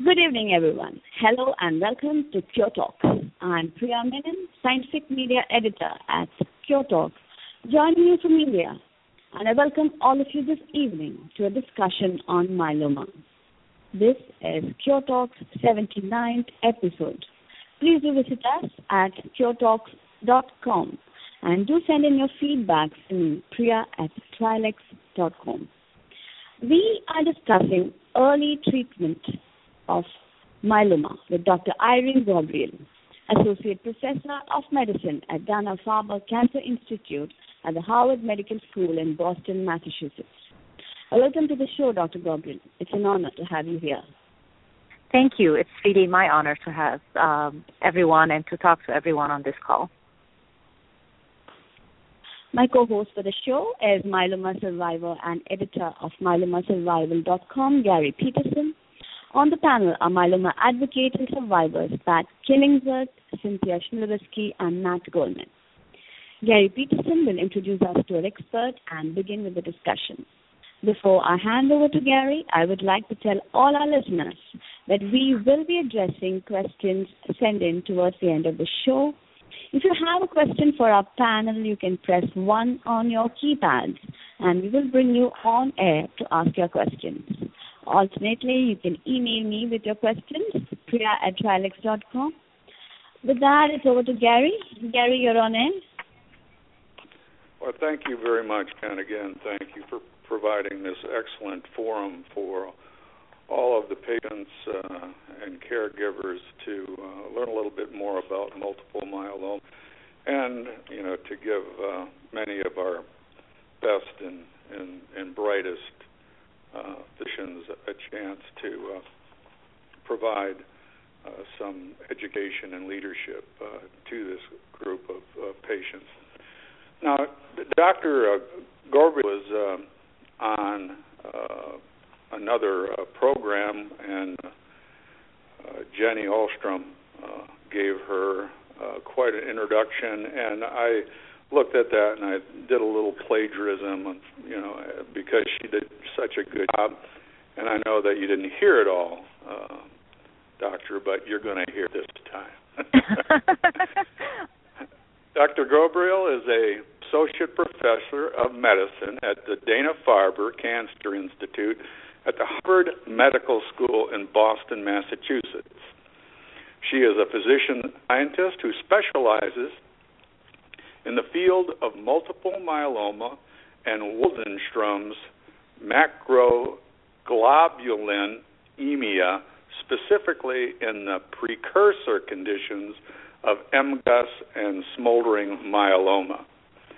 Good evening, everyone. Hello and welcome to Cure Talk. I'm Priya Menon, Scientific Media Editor at Cure Talk, joining you from India. And I welcome all of you this evening to a discussion on myeloma. This is Cure Talk's 79th episode. Please do visit us at curetalks.com and do send in your feedback to me, priya@trilix.com. We are discussing early treatment of myeloma with Dr. Irene Gabriel, Associate Professor of Medicine at Dana-Farber Cancer Institute at the Harvard Medical School in Boston, Massachusetts. Welcome to the show, Dr. Gabriel. It's an honor to have you here. Thank you. It's really my honor to have everyone and to talk to everyone on this call. My co-host for the show is myeloma survivor and editor of myelomasurvival.com, Gary Peterson. On the panel are myeloma advocates and survivors Pat Killingsworth, Cynthia Schmielewski, and Matt Goldman. Gary Peterson will introduce us to our expert and begin with the discussion. Before I hand over to Gary, I would like to tell all our listeners that we will be addressing questions sent in towards the end of the show. If you have a question for our panel, you can press 1 on your keypad, and we will bring you on air to ask your questions. Alternately, you can email me with your questions, priya@trilix.com. With that, it's over to Gary. Gary, you're on air. Well, thank you very much, and again, thank you for providing this excellent forum for all of the patients and caregivers to learn a little bit more about multiple myeloma, and to give many of our best and brightest physicians a chance to provide some education and leadership to this group of patients. Now, Dr. Gabriel was on another program, and Jenny Ahlstrom gave her quite an introduction, and I looked at that and I did a little plagiarism, because she did such a good job, and I know that you didn't hear it all, Doctor, but you're going to hear this time. Dr. Gabriel is a Associate Professor of Medicine at the Dana-Farber Cancer Institute at the Harvard Medical School in Boston, Massachusetts. She is a physician scientist who specializes in the field of multiple myeloma and Waldenstrom's macroglobulinemia, specifically in the precursor conditions of MGUS and smoldering myeloma.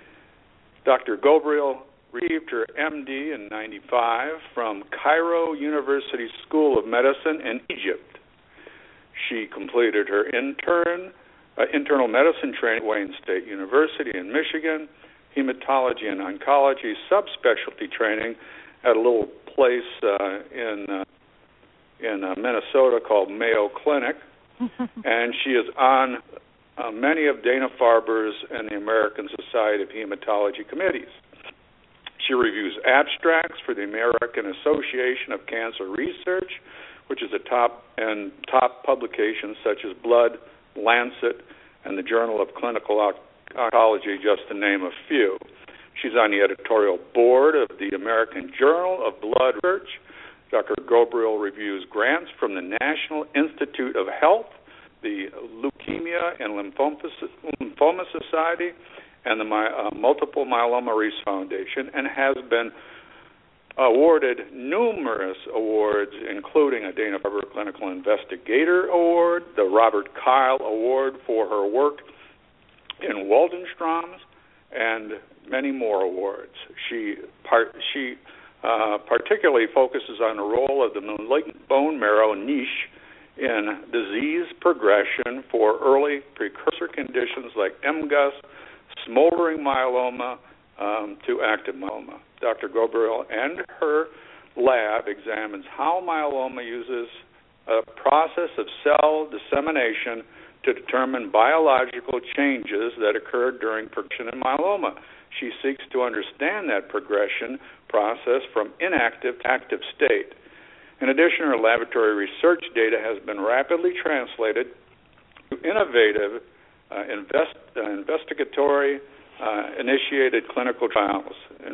Dr. Gabriel received her MD in 1995 from Cairo University School of Medicine in Egypt. She completed her internal medicine training at Wayne State University in Michigan, hematology and oncology subspecialty training at a little place in Minnesota called Mayo Clinic, and she is on many of Dana-Farber's and the American Society of Hematology committees. She reviews abstracts for the American Association of Cancer Research, which is a top publications such as Blood, Lancet, and the Journal of Clinical Oncology, just to name a few. She's on the editorial board of the American Journal of Blood Research. Dr. Gabriel reviews grants from the National Institute of Health, the Leukemia and Lymphoma Society, and the Multiple Myeloma Research Foundation, and has been awarded numerous awards, including a Dana-Farber Clinical Investigator Award, the Robert Kyle Award for her work in Waldenstrom's, and many more awards. She particularly focuses on the role of the malignant bone marrow niche in disease progression for early precursor conditions like MGUS, smoldering myeloma, to active myeloma. Dr. Gabriel and her lab examines how myeloma uses a process of cell dissemination to determine biological changes that occur during progression in myeloma. She seeks to understand that progression process from inactive to active state. In addition, her laboratory research data has been rapidly translated to innovative investigator-initiated clinical trials.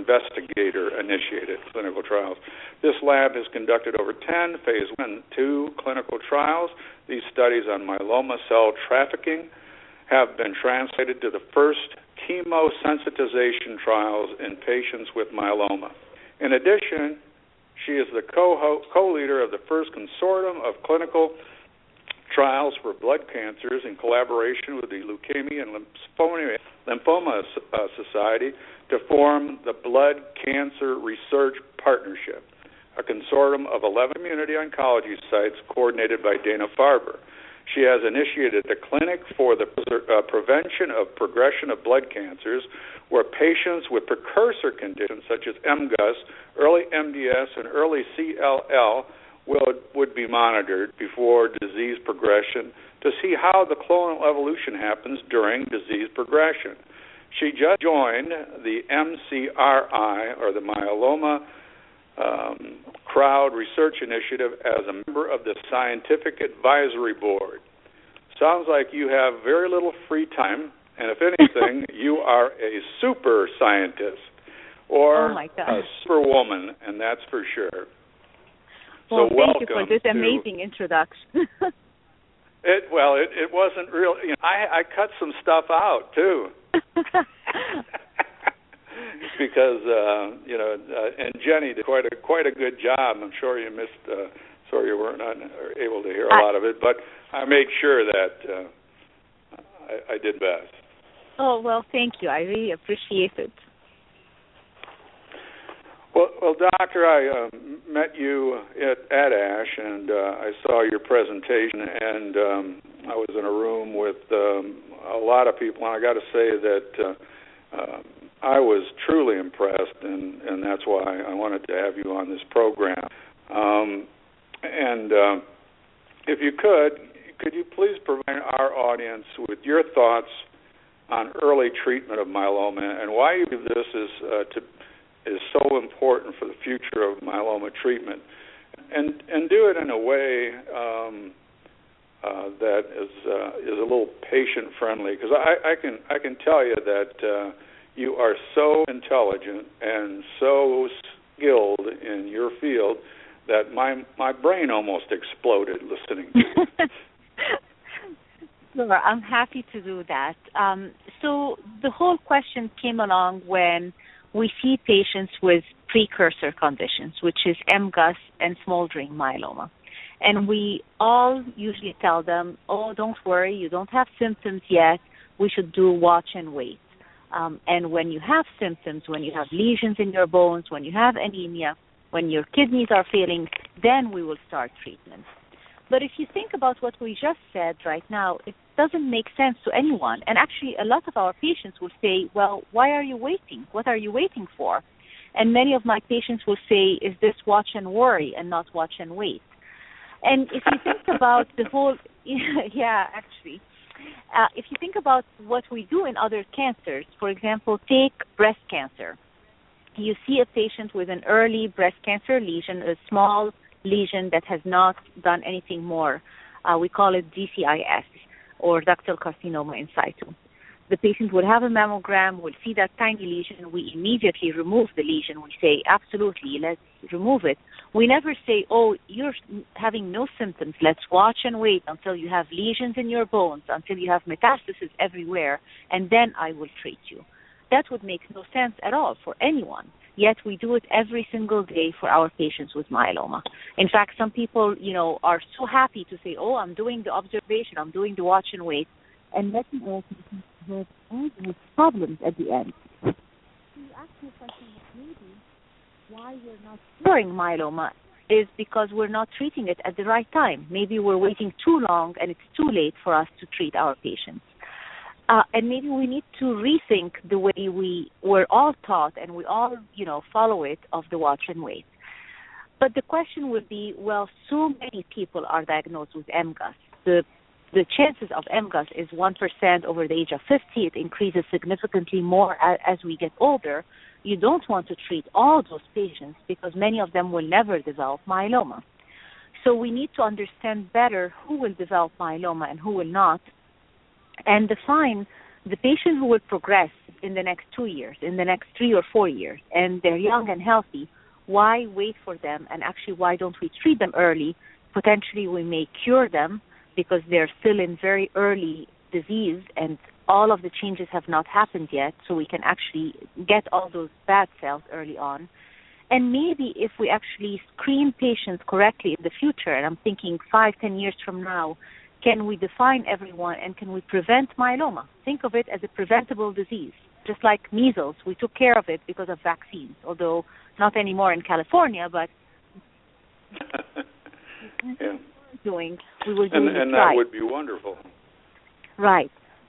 This lab has conducted over 10 phase 1 and 2 clinical trials. These studies on myeloma cell trafficking have been translated to the first chemosensitization trials in patients with myeloma. In addition, she is the co-leader of the first consortium of clinical trials for blood cancers in collaboration with the Leukemia and Lymphoma Society to form the Blood Cancer Research Partnership, a consortium of 11 community oncology sites coordinated by Dana-Farber. She has initiated the Clinic for the Prevention of Progression of Blood Cancers, where patients with precursor conditions such as MGUS, early MDS, and early CLL would be monitored before disease progression to see how the clonal evolution happens during disease progression. She just joined the MCRI, or the Myeloma Crowd Research Initiative, as a member of the Scientific Advisory Board. Sounds like you have very little free time, and if anything, you are a super scientist or a superwoman, and that's for sure. Well, so thank you for this amazing introduction. It wasn't real. I cut some stuff out too. Because and Jenny did quite a good job. I'm sure you missed. Sorry you weren't able to hear a lot of it, but I made sure that I did best. Oh well, thank you. I really appreciate it. Well, Doctor, I met you at ASH, and I saw your presentation, and I was in a room with a lot of people, and I got to say that I was truly impressed, and that's why I wanted to have you on this program. If you could you please provide our audience with your thoughts on early treatment of myeloma and why you believe this is so important for the future of myeloma treatment, and do it in a way that is a little patient friendly, because I can tell you that you are so intelligent and so skilled in your field that my brain almost exploded listening to you. Sure, I'm happy to do that. So the whole question came along when we see patients with precursor conditions, which is MGUS and smoldering myeloma. And we all usually tell them, oh, don't worry, you don't have symptoms yet, we should do watch and wait. And when you have symptoms, when you have lesions in your bones, when you have anemia, when your kidneys are failing, then we will start treatment. But if you think about what we just said right now, it doesn't make sense to anyone. And actually, a lot of our patients will say, well, why are you waiting? What are you waiting for? And many of my patients will say, is this watch and worry and not watch and wait? And if you think about the whole, if you think about what we do in other cancers, for example, take breast cancer. You see a patient with an early breast cancer lesion, a small lesion that has not done anything more. We call it DCIS, or ductal carcinoma in situ. The patient would have a mammogram, will see that tiny lesion, we immediately remove the lesion. We say, absolutely, let's remove it. We never say, oh, you're having no symptoms, let's watch and wait until you have lesions in your bones, until you have metastasis everywhere, and then I will treat you. That would make no sense at all for anyone. Yet we do it every single day for our patients with myeloma. In fact, some people, are so happy to say, oh, I'm doing the observation, I'm doing the watch and wait, and let me also have all those problems at the end. So you ask me a question that maybe why we're not curing myeloma is because we're not treating it at the right time. Maybe we're waiting too long and it's too late for us to treat our patients. And maybe we need to rethink the way we were all taught and we all, follow it of the watch and wait. But the question would be, well, so many people are diagnosed with MGUS. The chances of MGUS is 1% over the age of 50. It increases significantly more as we get older. You don't want to treat all those patients because many of them will never develop myeloma. So we need to understand better who will develop myeloma and who will not, and define the patient who will progress in the next 2 years, in the next 3 or 4 years, and they're young and healthy. Why wait for them? And actually, why don't we treat them early? Potentially, we may cure them because they're still in very early disease and all of the changes have not happened yet, so we can actually get all those bad cells early on. And maybe if we actually screen patients correctly in the future, and I'm thinking 5-10 years from now, can we define everyone and can we prevent myeloma? Think of it as a preventable disease. Just like measles, we took care of it because of vaccines, although not anymore in California, but yeah. we were doing it and right. That would be wonderful. Right.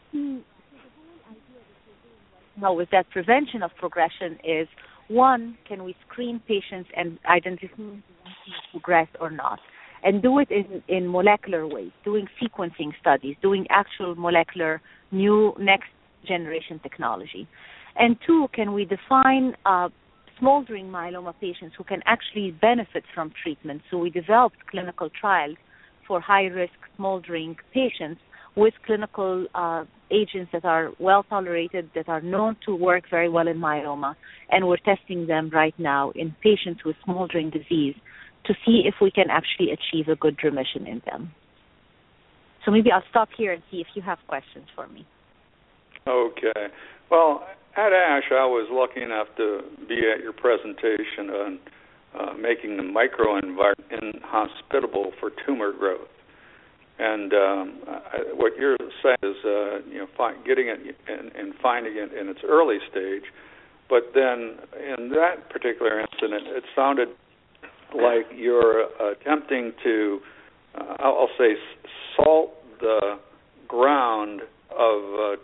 Now, with that prevention of progression is, one, can we screen patients and identify who progress or not? And do it in molecular ways, doing sequencing studies, doing actual molecular new next generation technology. And two, can we define smoldering myeloma patients who can actually benefit from treatment? So we developed clinical trials for high-risk smoldering patients with clinical agents that are well tolerated, that are known to work very well in myeloma, and we're testing them right now in patients with smoldering disease to see if we can actually achieve a good remission in them. So maybe I'll stop here and see if you have questions for me. Okay. Well, at ASH, I was lucky enough to be at your presentation on making the microenvironment inhospitable for tumor growth. And what you're saying is, getting it and finding it in its early stage. But then in that particular incident, it sounded like you're attempting to, I'll say, salt the ground of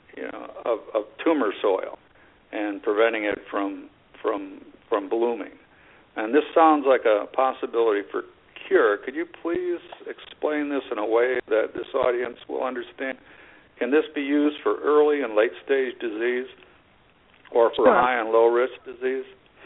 tumor soil and preventing it from blooming. And this sounds like a possibility for cure. Could you please explain this in a way that this audience will understand? Can this be used for early and late stage disease or for high and low risk disease?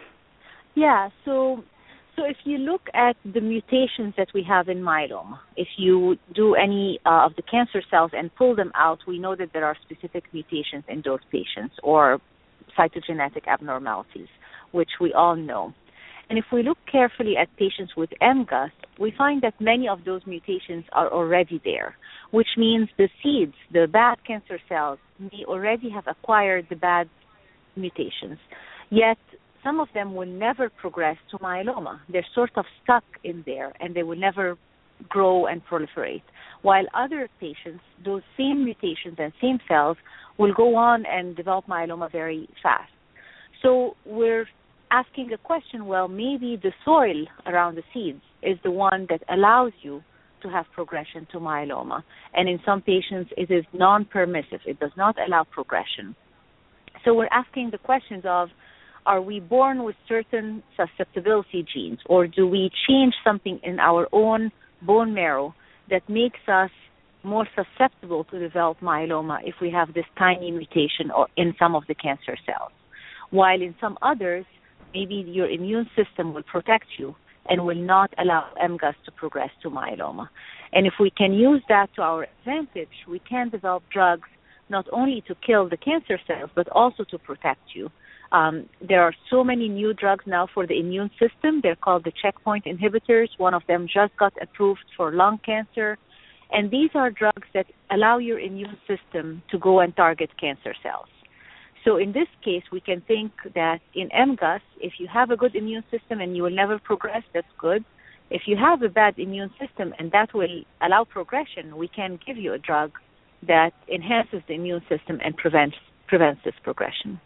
Yeah, so if you look at the mutations that we have in myeloma, if you do any of the cancer cells and pull them out, we know that there are specific mutations in those patients or cytogenetic abnormalities, which we all know. And if we look carefully at patients with MGUS, we find that many of those mutations are already there, which means the seeds, the bad cancer cells, may already have acquired the bad mutations. Yet some of them will never progress to myeloma. They're sort of stuck in there, and they will never grow and proliferate. While other patients, those same mutations and same cells will go on and develop myeloma very fast. So we're asking a question, well, maybe the soil around the seeds is the one that allows you to have progression to myeloma. And in some patients, it is non-permissive. It does not allow progression. So we're asking the questions of, are we born with certain susceptibility genes, or do we change something in our own bone marrow that makes us more susceptible to develop myeloma if we have this tiny mutation or in some of the cancer cells? While in some others, maybe your immune system will protect you and will not allow MGUS to progress to myeloma. And if we can use that to our advantage, we can develop drugs not only to kill the cancer cells, but also to protect you. There are so many new drugs now for the immune system. They're called the checkpoint inhibitors. One of them just got approved for lung cancer. And these are drugs that allow your immune system to go and target cancer cells. So in this case, we can think that in MGUS, if you have a good immune system and you will never progress, that's good. If you have a bad immune system and that will allow progression, we can give you a drug that enhances the immune system and prevents this progression.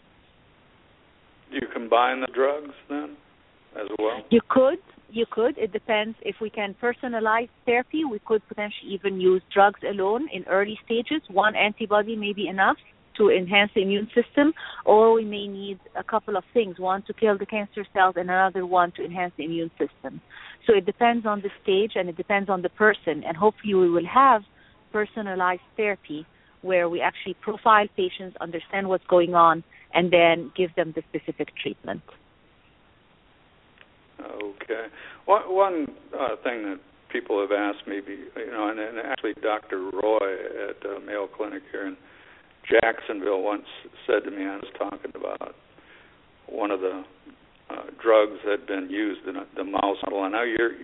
Do you combine the drugs then as well? You could. It depends. If we can personalize therapy, we could potentially even use drugs alone in early stages. One antibody may be enough to enhance the immune system, or we may need a couple of things, one to kill the cancer cells and another one to enhance the immune system. So it depends on the stage and it depends on the person, and hopefully we will have personalized therapy where we actually profile patients, understand what's going on, and then give them the specific treatment. Okay. One thing that people have asked me, and actually Dr. Roy at Mayo Clinic here in Jacksonville once said to me, I was talking about one of the drugs that had been used in the mouse model. And now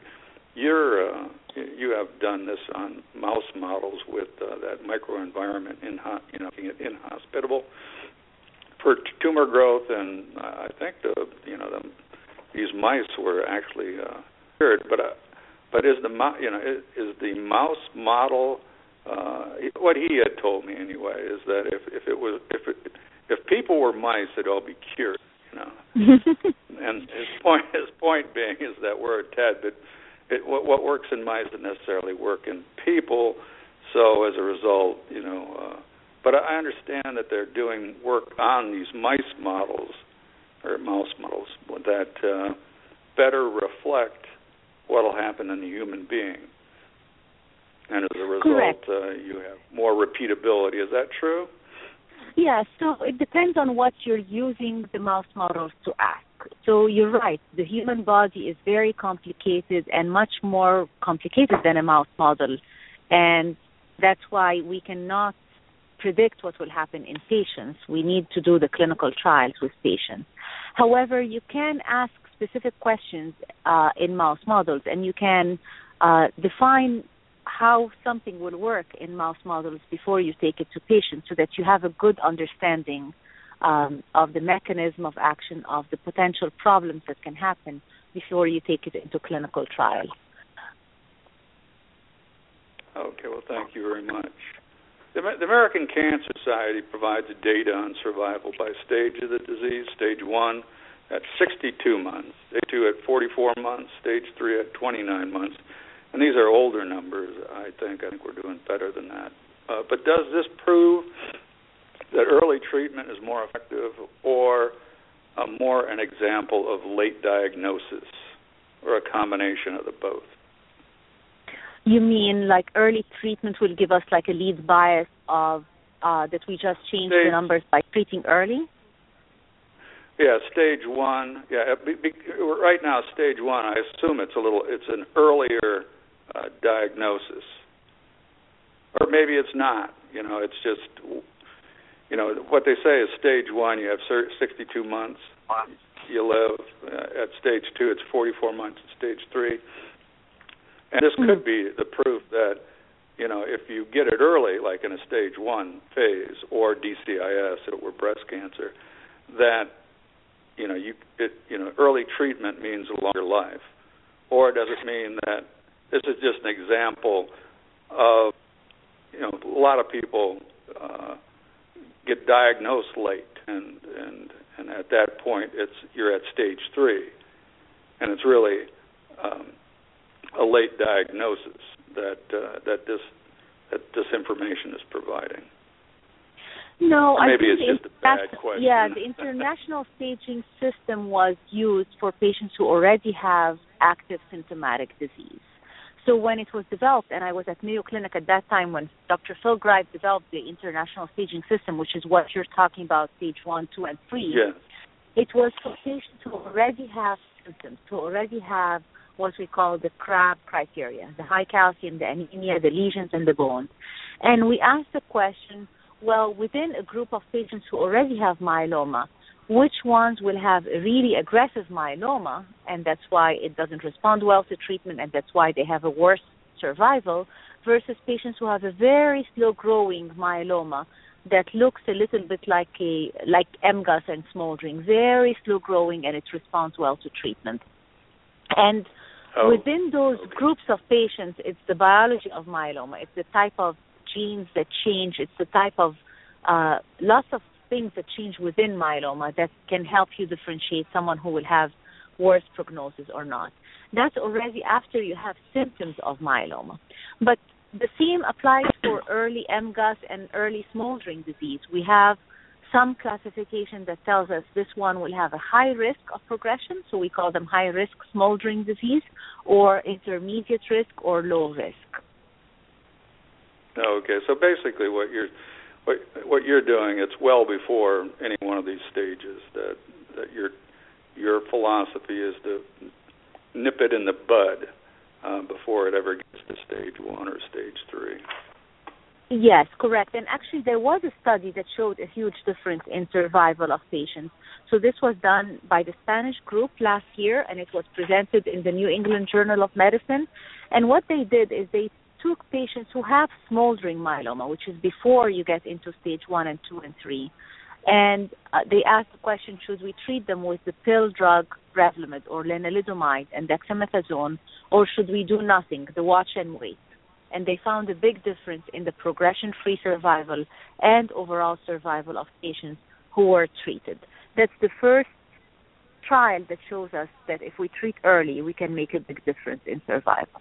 you have done this on mouse models with that microenvironment making it inhospitable for tumor growth, and I think these mice were actually cured. But is the mouse model what he had told me anyway is that if people were mice, they'd all be cured. And his point being is that we're a tad bit. What works in mice doesn't necessarily work in people. So as a result, but I understand that they're doing work on these mice models or mouse models that better reflect what will happen in the human being. And as a result, you have more repeatability. Is that true? Yeah, so it depends on what you're using the mouse models to ask. So you're right. The human body is very complicated and much more complicated than a mouse model. And that's why we cannot predict what will happen in patients. We need to do the clinical trials with patients. However, you can ask specific questions in mouse models, and you can define how something will work in mouse models before you take it to patients so that you have a good understanding of the mechanism of action, of the potential problems that can happen before you take it into clinical trials. Okay, well, thank you very much. The American Cancer Society provides data on survival by stage of the disease. Stage 1 at 62 months, stage 2 at 44 months, stage 3 at 29 months. And these are older numbers, I think. I think we're doing better than that. But does this prove that early treatment is more effective or more an example of late diagnosis or a combination of the both? You mean like early treatment will give us like a lead bias of that we just change the numbers by treating early? Yeah, stage 1. Yeah, right now, stage 1. I assume it's an earlier diagnosis, or maybe it's not. It's just what they say is stage 1. You have 62 months. You live. At stage 2, it's 44 months. At stage 3. And this could be the proof that, if you get it early, like in a stage 1 phase, or DCIS, if it were breast cancer, that, early treatment means a longer life. Or does it mean that this is just an example of, a lot of people get diagnosed late, and at that point, you're at stage 3, and it's really a late diagnosis that this information is providing. No, maybe I think it's just a bad question. Yeah, the international staging system was used for patients who already have active symptomatic disease. So when it was developed, and I was at Mayo Clinic at that time when Dr. Phil Grive developed the international staging system, which is what you're talking about, stage 1, 2, and 3, yes. It was for patients who already have symptoms, who already have what we call the CRAB criteria, the high calcium, the anemia, the lesions in the bone. And we asked the question, well, within a group of patients who already have myeloma, which ones will have a really aggressive myeloma, and that's why it doesn't respond well to treatment, and that's why they have a worse survival, versus patients who have a very slow-growing myeloma that looks a little bit like MGUS and smoldering, very slow-growing, and it responds well to treatment. And within those groups of patients, it's the biology of myeloma. It's the type of genes that change. It's the type of lots of things that change within myeloma that can help you differentiate someone who will have worse prognosis or not. That's already after you have symptoms of myeloma. But the same applies for early MGUS and early smoldering disease. We have some classification that tells us this one will have a high risk of progression, so we call them high-risk smoldering disease, or intermediate risk or low risk. Okay, so basically what you're doing, it's well before any one of these stages that your philosophy is to nip it in the bud before it ever gets to stage 1 or stage 3. Yes, correct. And actually there was a study that showed a huge difference in survival of patients. So this was done by the Spanish group last year, and it was presented in the New England Journal of Medicine. And what they did is they took patients who have smoldering myeloma, which is before you get into stage 1 and 2 and 3. And they asked the question, should we treat them with the pill drug Revlimid or lenalidomide and dexamethasone, or should we do nothing, the watch and wait? And they found a big difference in the progression-free survival and overall survival of patients who were treated. That's the first trial that shows us that if we treat early, we can make a big difference in survival.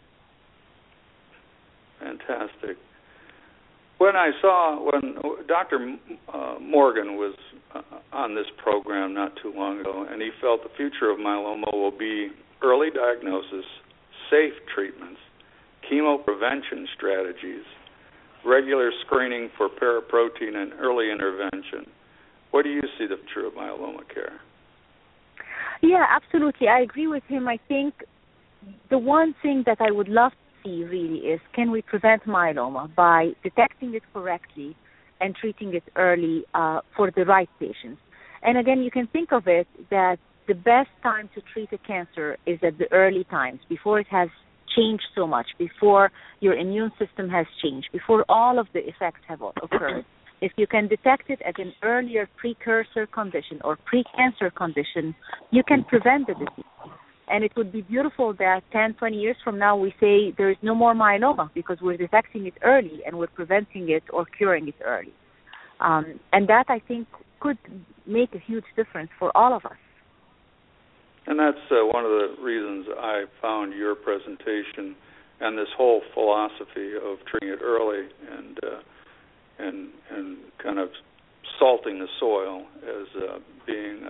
Fantastic. When Dr. Morgan was on this program not too long ago, and he felt the future of myeloma will be early diagnosis, safe treatments, chemo prevention strategies, regular screening for paraprotein, and early intervention. What do you see the future of myeloma care? Yeah, absolutely. I agree with him. I think the one thing that I would love to see really is, can we prevent myeloma by detecting it correctly and treating it early for the right patients? And again, you can think of it that the best time to treat a cancer is at the early times, before it has changed so much, before your immune system has changed, before all of the effects have occurred. If you can detect it at an earlier precursor condition or pre-cancer condition, you can prevent the disease. And it would be beautiful that 10, 20 years from now we say there is no more myeloma because we're detecting it early and we're preventing it or curing it early. And that, I think, could make a huge difference for all of us. And that's one of the reasons I found your presentation and this whole philosophy of treating it early and kind of salting the soil as being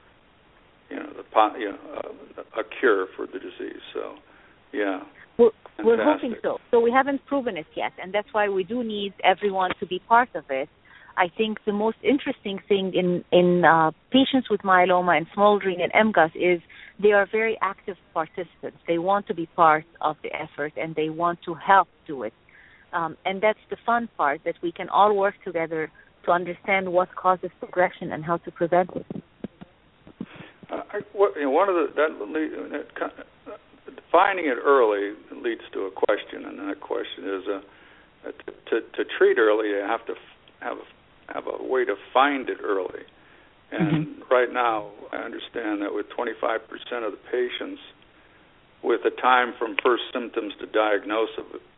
a cure for the disease. So, yeah. We're hoping so. So we haven't proven it yet, and that's why we do need everyone to be part of it. I think the most interesting thing in patients with myeloma and smoldering and MGUS is they are very active participants. They want to be part of the effort, and they want to help do it. And that's the fun part, that we can all work together to understand what causes progression and how to prevent it. Finding it early leads to a question, and that question is to treat early, you have to have a way to find it early. And right now, I understand that with 25% of the patients, with a time from first symptoms to diagnosis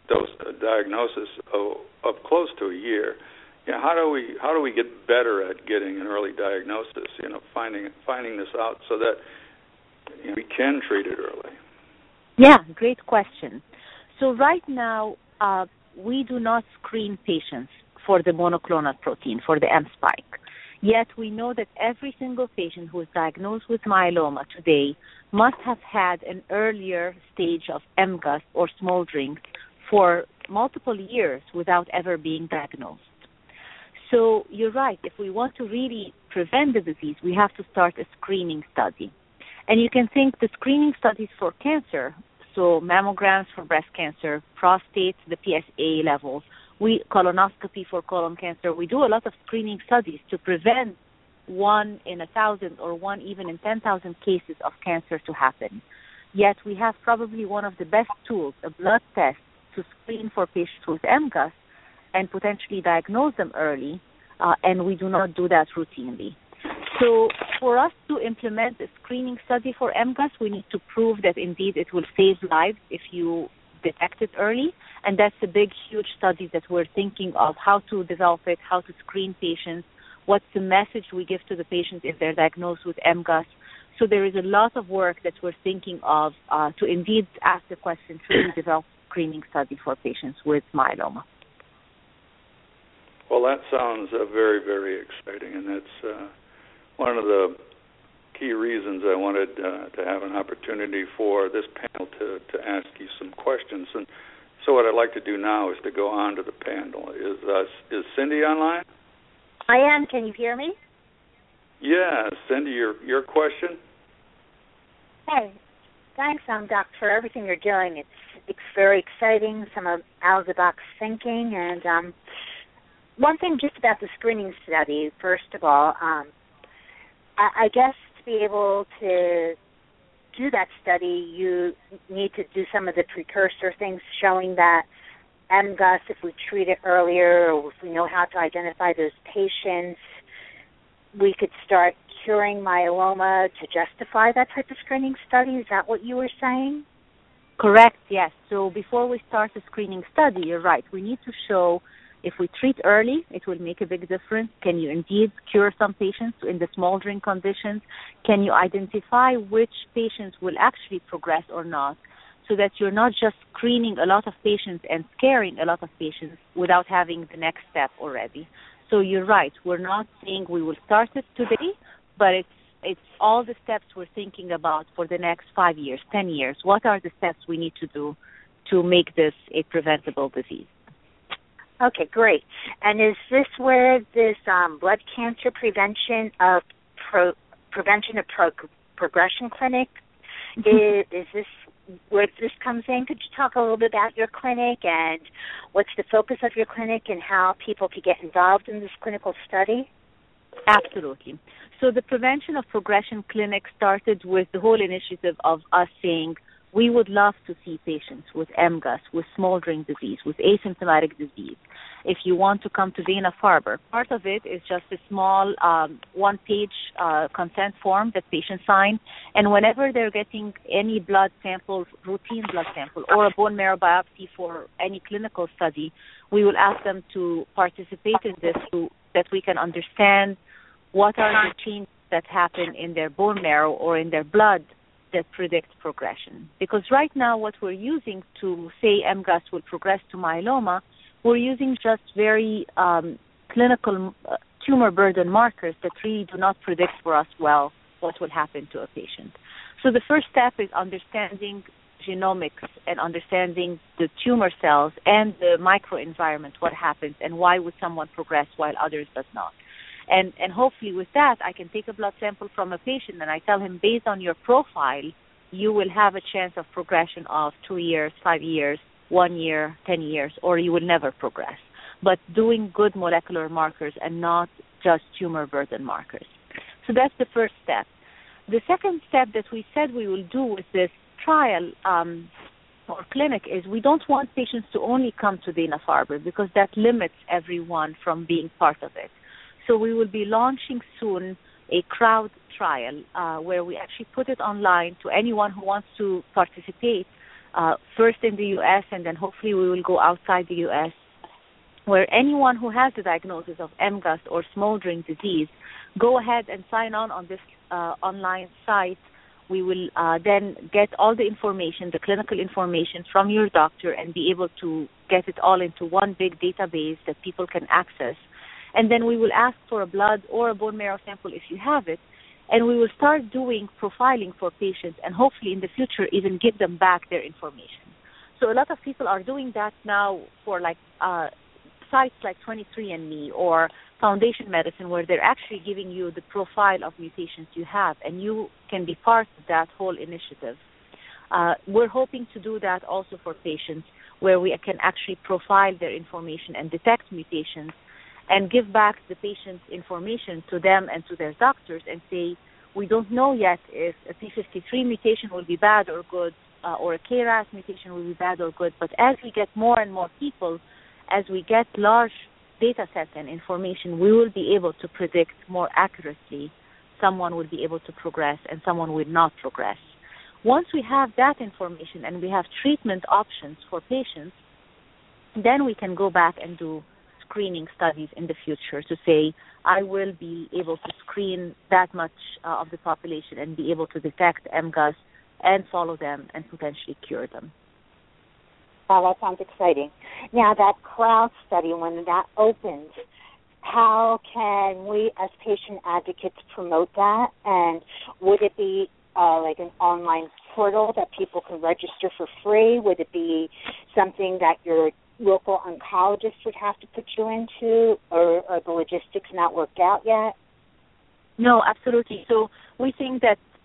of close to a year, how do we get better at getting an early diagnosis? Finding this out so that we can treat it early. Yeah, great question. So right now, we do not screen patients for the monoclonal protein, for the M-spike. Yet we know that every single patient who is diagnosed with myeloma today must have had an earlier stage of MGUS or smoldering for multiple years without ever being diagnosed. So you're right. If we want to really prevent the disease, we have to start a screening study. And you can think the screening studies for cancer, so mammograms for breast cancer, prostate, the PSA levels, colonoscopy for colon cancer. We do a lot of screening studies to prevent 1 in 1,000 or 1 even in 10,000 cases of cancer to happen. Yet we have probably one of the best tools, a blood test, to screen for patients with MGUS and potentially diagnose them early, and we do not do that routinely. So for us to implement a screening study for MGUS, we need to prove that indeed it will save lives if you detect it early, and that's a big, huge study that we're thinking of, how to develop it, how to screen patients, what's the message we give to the patients if they're diagnosed with MGUS. So there is a lot of work that we're thinking of to indeed ask the question, should we develop a screening study for patients with myeloma? Well, that sounds very, very exciting, and that's one of the key reasons I wanted to have an opportunity for this panel to ask you some questions. And so what I'd like to do now is to go on to the panel. Is Cindy online? I am. Can you hear me? Yeah. Cindy, your question? Hey. Thanks, Doc, for everything you're doing. It's very exciting, some out-of-the-box thinking. And one thing just about the screening study, first of all, I guess to be able to do that study, you need to do some of the precursor things showing that MGUS, if we treat it earlier or if we know how to identify those patients, we could start curing myeloma to justify that type of screening study. Is that what you were saying? Correct, yes. So before we start the screening study, you're right. We need to show if we treat early, it will make a big difference. Can you indeed cure some patients in the smoldering conditions? Can you identify which patients will actually progress or not, so that you're not just screening a lot of patients and scaring a lot of patients without having the next step already. So you're right. We're not saying we will start it today, but it's all the steps we're thinking about for the next 5 years, 10 years. What are the steps we need to do to make this a preventable disease? Okay, great. And is this where this blood cancer prevention of progression clinic, is this where this comes in? Could you talk a little bit about your clinic and what's the focus of your clinic and how people could get involved in this clinical study? Absolutely. So the Prevention of Progression Clinic started with the whole initiative of us saying we would love to see patients with MGUS, with smoldering disease, with asymptomatic disease. If you want to come to Dana-Farber, part of it is just a small one-page consent form that patients sign, and whenever they're getting any blood sample, routine blood sample, or a bone marrow biopsy for any clinical study, we will ask them to participate in this so that we can understand what are the changes that happen in their bone marrow or in their blood that predict progression. Because right now what we're using to say MGUS will progress to myeloma, we're using just very clinical tumor burden markers that really do not predict for us well what will happen to a patient. So the first step is understanding genomics and understanding the tumor cells and the microenvironment, what happens and why would someone progress while others does not. And hopefully with that, I can take a blood sample from a patient and I tell him, based on your profile, you will have a chance of progression of 2 years, 5 years, 1 year, 10 years, or you will never progress. But doing good molecular markers and not just tumor burden markers. So that's the first step. The second step that we said we will do with this trial or clinic is we don't want patients to only come to Dana-Farber because that limits everyone from being part of it. So we will be launching soon a crowd trial where we actually put it online to anyone who wants to participate, first in the U.S. and then hopefully we will go outside the U.S., where anyone who has the diagnosis of MGUS or smoldering disease, go ahead and sign on this online site. We will then get all the information, the clinical information from your doctor and be able to get it all into one big database that people can access. And then we will ask for a blood or a bone marrow sample if you have it, and we will start doing profiling for patients and hopefully in the future even give them back their information. So a lot of people are doing that now for like sites like 23andMe or Foundation Medicine, where they're actually giving you the profile of mutations you have, and you can be part of that whole initiative. We're hoping to do that also for patients, where we can actually profile their information and detect mutations and give back the patient's information to them and to their doctors and say, we don't know yet if a P53 mutation will be bad or good, or a KRAS mutation will be bad or good, but as we get more and more people, as we get large data sets and information, we will be able to predict more accurately someone will be able to progress and someone will not progress. Once we have that information and we have treatment options for patients, then we can go back and do screening studies in the future to say, I will be able to screen that much of the population and be able to detect MGUS and follow them and potentially cure them. Wow, that sounds exciting. Now, that crowd study, when that opens, how can we as patient advocates promote that? And would it be like an online portal that people can register for free? Would it be something that your local oncologist would have to put you into, or are the logistics not worked out yet? No, absolutely. So we think that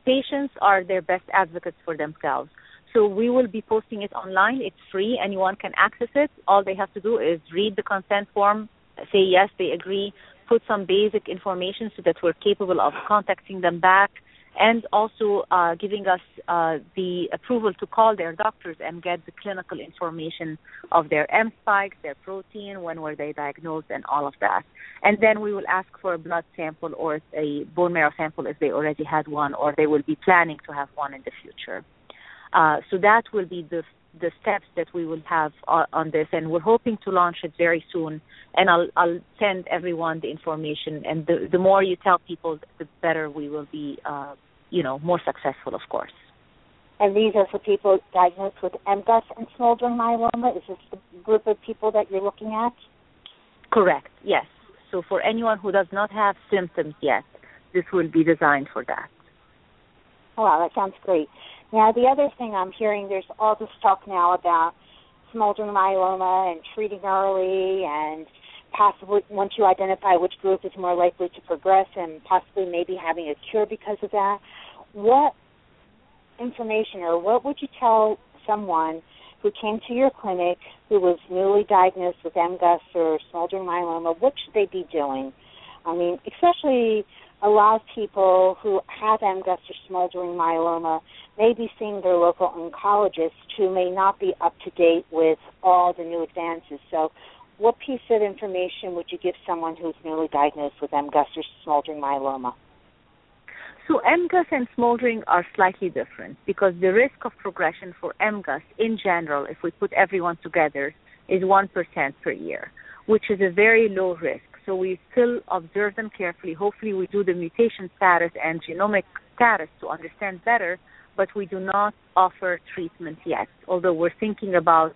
patients are their best advocates for themselves. So we will be posting it online. It's free. Anyone can access it. All they have to do is read the consent form, say yes, they agree, put some basic information so that we're capable of contacting them back, and also giving us the approval to call their doctors and get the clinical information of their M spikes, their protein, when were they diagnosed, and all of that. And then we will ask for a blood sample or a bone marrow sample if they already had one or they will be planning to have one in the future. So that will be the steps that we will have on this, and we're hoping to launch it very soon. And I'll send everyone the information, and the more you tell people, the better we will be, more successful, of course. And these are for people diagnosed with MGUS and smoldering myeloma? Is this the group of people that you're looking at? Correct, yes. So for anyone who does not have symptoms yet, this will be designed for that. Oh, wow, that sounds great. Now, the other thing I'm hearing, there's all this talk now about smoldering myeloma and treating early, and possibly once you identify which group is more likely to progress and possibly maybe having a cure because of that. What information or what would you tell someone who came to your clinic who was newly diagnosed with MGUS or smoldering myeloma? What should they be doing? I mean, especially a lot of people who have MGUS or smoldering myeloma may be seeing their local oncologist who may not be up to date with all the new advances. So what piece of information would you give someone who's newly diagnosed with MGUS or smoldering myeloma? So MGUS and smoldering are slightly different because the risk of progression for MGUS in general, if we put everyone together, is 1% per year, which is a very low risk. So we still observe them carefully. Hopefully we do the mutation status and genomic status to understand better, but we do not offer treatment yet, although we're thinking about,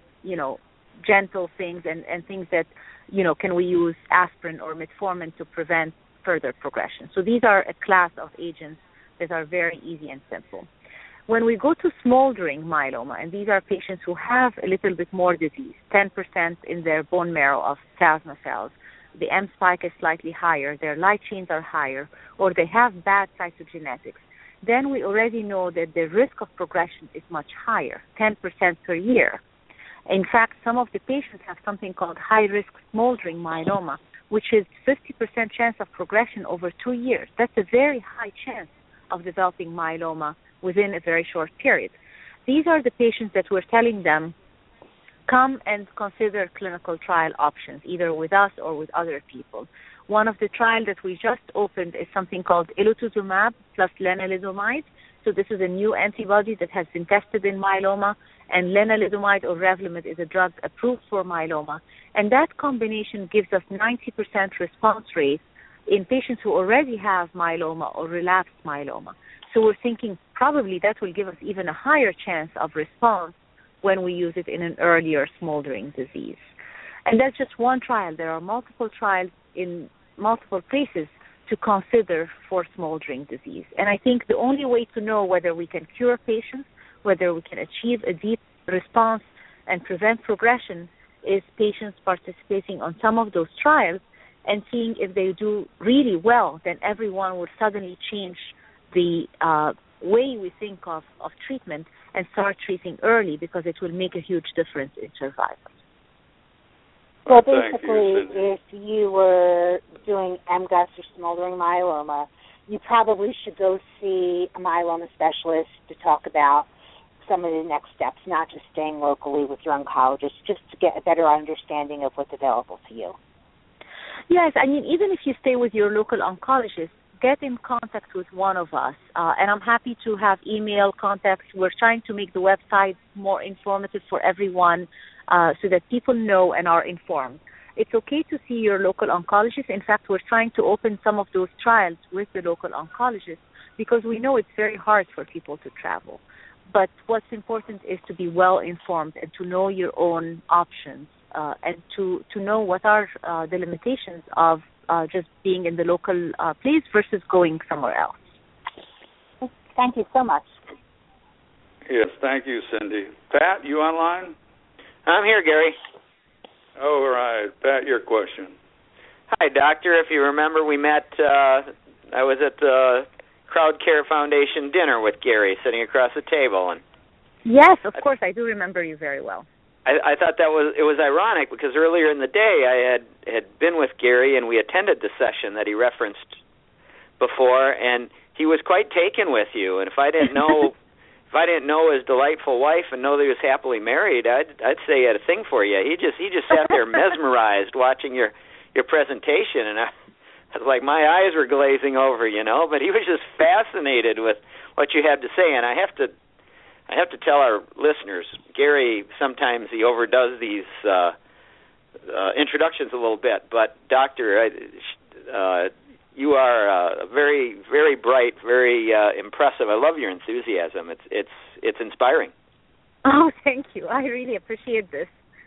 gentle things and things that, can we use aspirin or metformin to prevent further progression. So these are a class of agents that are very easy and simple. When we go to smoldering myeloma, and these are patients who have a little bit more disease, 10% in their bone marrow of plasma cells, the M spike is slightly higher, their light chains are higher, or they have bad cytogenetics, then we already know that the risk of progression is much higher, 10% per year. In fact, some of the patients have something called high-risk smoldering myeloma, which is 50% chance of progression over 2 years. That's a very high chance of developing myeloma within a very short period. These are the patients that we're telling them, come and consider clinical trial options, either with us or with other people. One of the trials that we just opened is something called elotuzumab plus lenalidomide. So this is a new antibody that has been tested in myeloma, and lenalidomide or Revlimid is a drug approved for myeloma. And that combination gives us 90% response rate in patients who already have myeloma or relapsed myeloma. So we're thinking probably that will give us even a higher chance of response when we use it in an earlier smoldering disease. And that's just one trial. There are multiple trials in multiple places to consider for smoldering disease. And I think the only way to know whether we can cure patients, whether we can achieve a deep response and prevent progression, is patients participating on some of those trials and seeing if they do really well, then everyone will suddenly change the way we think of treatment and start treating early, because it will make a huge difference in survival. Well, basically, if you were doing MGUS or smoldering myeloma, you probably should go see a myeloma specialist to talk about some of the next steps, not just staying locally with your oncologist, just to get a better understanding of what's available to you. Yes, I mean, even if you stay with your local oncologist, get in contact with one of us, and I'm happy to have email contacts. We're trying to make the website more informative for everyone so that people know and are informed. It's okay to see your local oncologist. In fact, we're trying to open some of those trials with the local oncologist because we know it's very hard for people to travel. But what's important is to be well informed and to know your own options and to know what are the limitations of just being in the local place versus going somewhere else. Thank you so much. Yes, thank you, Cindy. Pat, you online? I'm here, Gary. All right. Pat, your question. Hi, doctor. If you remember, we met, I was at the Crowd Care Foundation dinner with Gary sitting across the table. And yes, of course, I do remember you very well. I thought it was ironic because earlier in the day I had been with Gary and we attended the session that he referenced before, and he was quite taken with you. And if I didn't know his delightful wife and know that he was happily married, I'd say he had a thing for you. He just sat there mesmerized watching your presentation, and I was like, my eyes were glazing over, but he was just fascinated with what you had to say. And I have to tell our listeners, Gary, sometimes he overdoes these introductions a little bit, but Doctor, you are very, very bright, very impressive. I love your enthusiasm. It's inspiring. Oh, thank you. I really appreciate this.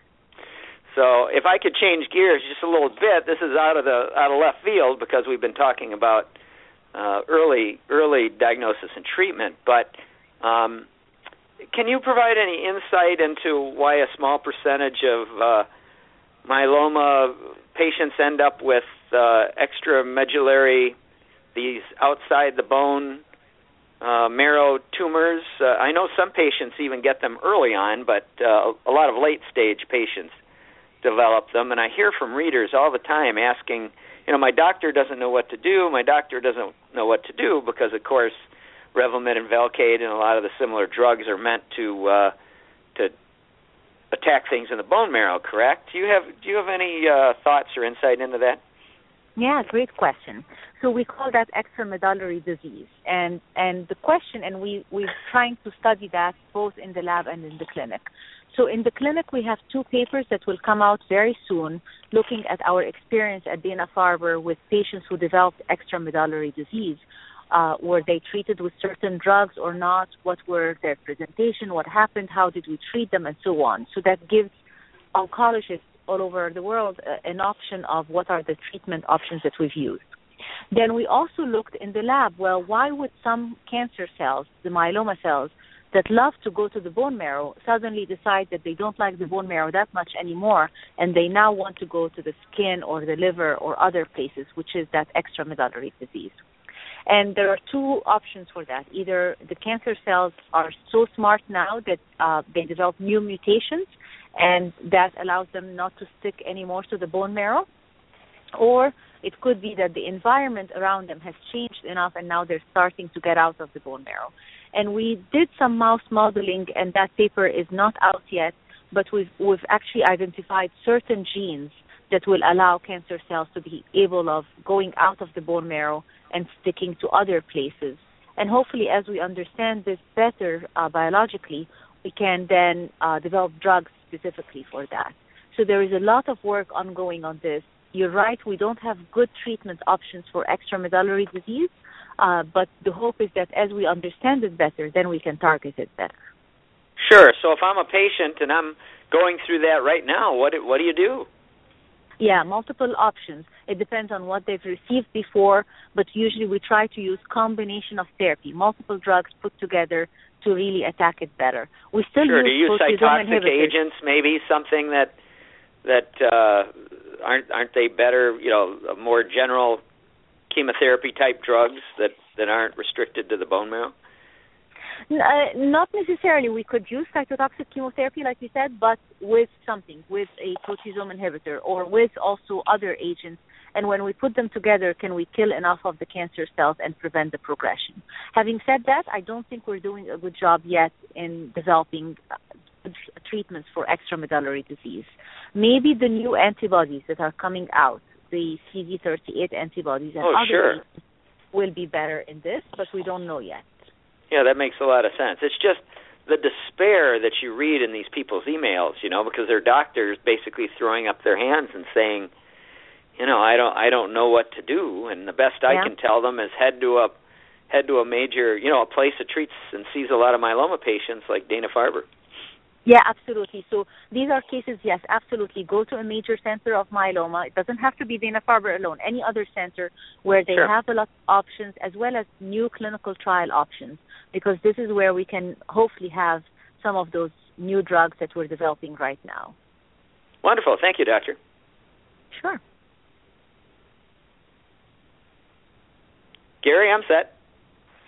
So, if I could change gears just a little bit, this is out of left field because we've been talking about early diagnosis and treatment. But can you provide any insight into why a small percentage of myeloma patients end up with extramedullary, these outside the bone marrow tumors? I know some patients even get them early on, but a lot of late-stage patients develop them. And I hear from readers all the time asking, my doctor doesn't know what to do. My doctor doesn't know what to do because, of course, Revlimid and Velcade and a lot of the similar drugs are meant to attack things in the bone marrow, correct? Do you have any thoughts or insight into that? Yeah, great question. So we call that extramedullary disease, and the question, and we're trying to study that both in the lab and in the clinic. So in the clinic, we have 2 papers that will come out very soon looking at our experience at Dana-Farber with patients who developed extramedullary disease. Were they treated with certain drugs or not? What were their presentation? What happened? How did we treat them? And so on. So that gives oncologists all over the world an option of what are the treatment options that we've used. Then we also looked in the lab, well, why would some cancer cells, the myeloma cells, that love to go to the bone marrow suddenly decide that they don't like the bone marrow that much anymore and they now want to go to the skin or the liver or other places, which is that extramedullary disease. And there are 2 options for that. Either the cancer cells are so smart now that they develop new mutations and that allows them not to stick anymore to the bone marrow, or it could be that the environment around them has changed enough and now they're starting to get out of the bone marrow. And we did some mouse modeling, and that paper is not out yet, but we've actually identified certain genes that will allow cancer cells to be able of going out of the bone marrow and sticking to other places. And hopefully, as we understand this better biologically, we can then develop drugs specifically for that. So there is a lot of work ongoing on this. You're right, we don't have good treatment options for extramedullary disease, but the hope is that as we understand it better, then we can target it better. Sure. So if I'm a patient and I'm going through that right now, what do you do? Yeah, multiple options. It depends on what they've received before, but usually we try to use combination of therapy, multiple drugs put together to really attack it better. We still sure. use cytotoxic agents, maybe something that aren't they better? More general chemotherapy type drugs that aren't restricted to the bone marrow. Not necessarily. We could use cytotoxic chemotherapy, like you said, but with a proteasome inhibitor or with also other agents. And when we put them together, can we kill enough of the cancer cells and prevent the progression? Having said that, I don't think we're doing a good job yet in developing treatments for extramedullary disease. Maybe the new antibodies that are coming out, the CD38 antibodies and other agents will be better in this, but we don't know yet. Yeah, that makes a lot of sense. It's just the despair that you read in these people's emails, because their doctors basically throwing up their hands and saying, I don't know what to do, and the best I can tell them is head to a major, a place that treats and sees a lot of myeloma patients like Dana-Farber. Yeah, absolutely. So these are cases, yes, absolutely. Go to a major center of myeloma. It doesn't have to be Dana-Farber alone. Any other center where they have a lot of options as well as new clinical trial options, because this is where we can hopefully have some of those new drugs that we're developing right now. Wonderful. Thank you, Doctor. Sure. Gary, I'm set.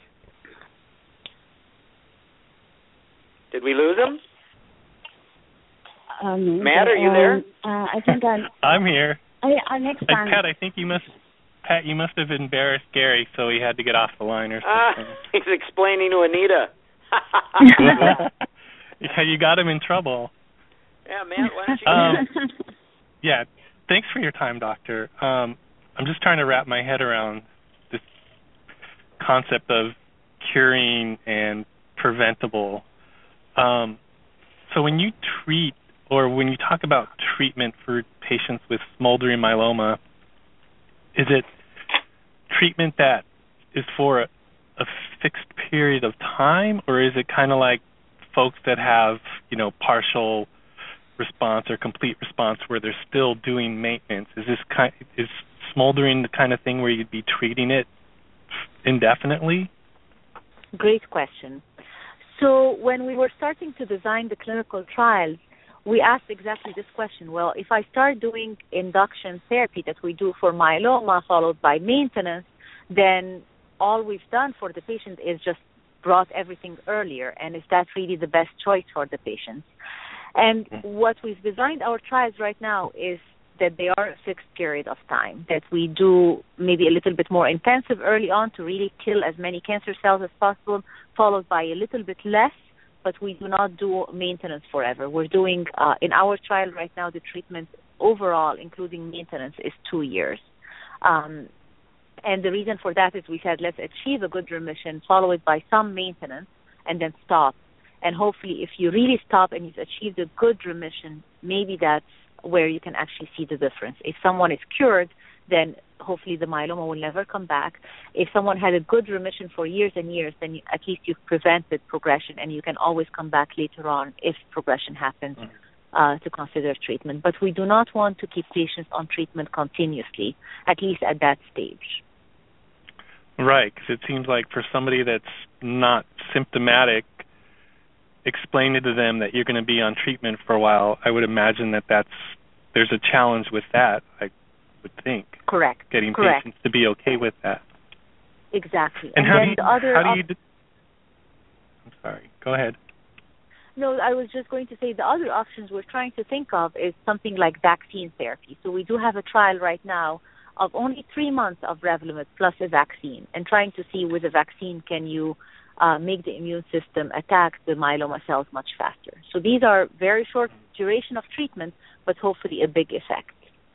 Did we lose him? Matt, are you there? I think I'm here. Next time. Pat, I think you must have embarrassed Gary, so he had to get off the line or something. He's explaining to Anita. Yeah, you got him in trouble. Yeah, Matt, why don't you yeah, thanks for your time, Doctor. I'm just trying to wrap my head around this concept of curing and preventable. So when you treat, or when you talk about treatment for patients with smoldering myeloma, is it treatment that is for a fixed period of time, or is it kind of like folks that have, partial response or complete response where they're still doing maintenance? Is smoldering the kind of thing where you'd be treating it indefinitely? Great question. So when we were starting to design the clinical trials, we asked exactly this question. Well, if I start doing induction therapy that we do for myeloma followed by maintenance, then all we've done for the patient is just brought everything earlier, and is that really the best choice for the patients? And what we've designed our trials right now is that they are a fixed period of time, that we do maybe a little bit more intensive early on to really kill as many cancer cells as possible, followed by a little bit less, but we do not do maintenance forever. We're doing, in our trial right now, the treatment overall, including maintenance, is 2 years. And the reason for that is we said, let's achieve a good remission, follow it by some maintenance, and then stop. And hopefully, if you really stop and you've achieved a good remission, maybe that's where you can actually see the difference. If someone is cured, then hopefully the myeloma will never come back. If someone had a good remission for years and years, then at least you've prevented progression, and you can always come back later on if progression happens to consider treatment. But we do not want to keep patients on treatment continuously, at least at that stage. Right, because it seems like for somebody that's not symptomatic, explaining to them that you're going to be on treatment for a while, I would imagine there's a challenge with that, I would think. Correct. Getting patients to be okay with that. Exactly. And how do you I'm sorry, go ahead. No, I was just going to say the other options we're trying to think of is something like vaccine therapy. So we do have a trial right now of only 3 months of Revlimid plus a vaccine, and trying to see with a vaccine can you make the immune system attack the myeloma cells much faster. So these are very short duration of treatment, but hopefully a big effect.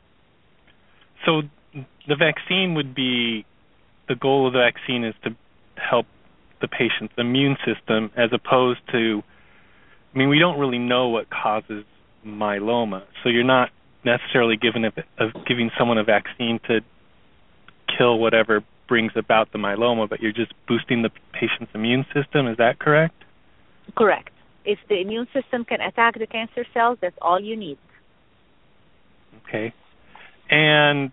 So the vaccine would be, the goal of the vaccine is to help the patient's immune system, as opposed to, we don't really know what causes myeloma, so you're not necessarily giving someone a vaccine to kill whatever brings about the myeloma, but you're just boosting the patient's immune system. Is that correct? Correct. If the immune system can attack the cancer cells, that's all you need. Okay. And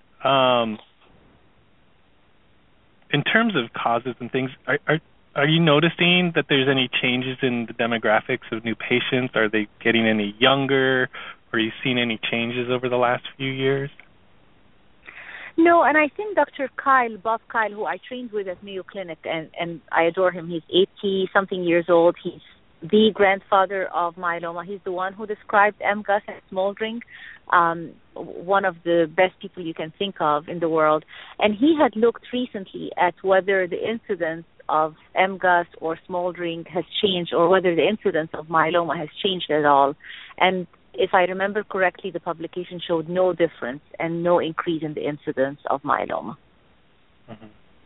in terms of causes and things, are you noticing that there's any changes in the demographics of new patients? Are they getting any younger? Are you seeing any changes over the last few years? No, and I think Dr. Bob Kyle, who I trained with at Mayo Clinic, and I adore him. He's 80-something years old. He's the grandfather of myeloma. He's the one who described MGUS and smoldering, one of the best people you can think of in the world. And he had looked recently at whether the incidence of MGUS or smoldering has changed, or whether the incidence of myeloma has changed at all. And if I remember correctly, the publication showed no difference and no increase in the incidence of myeloma. Mm-hmm.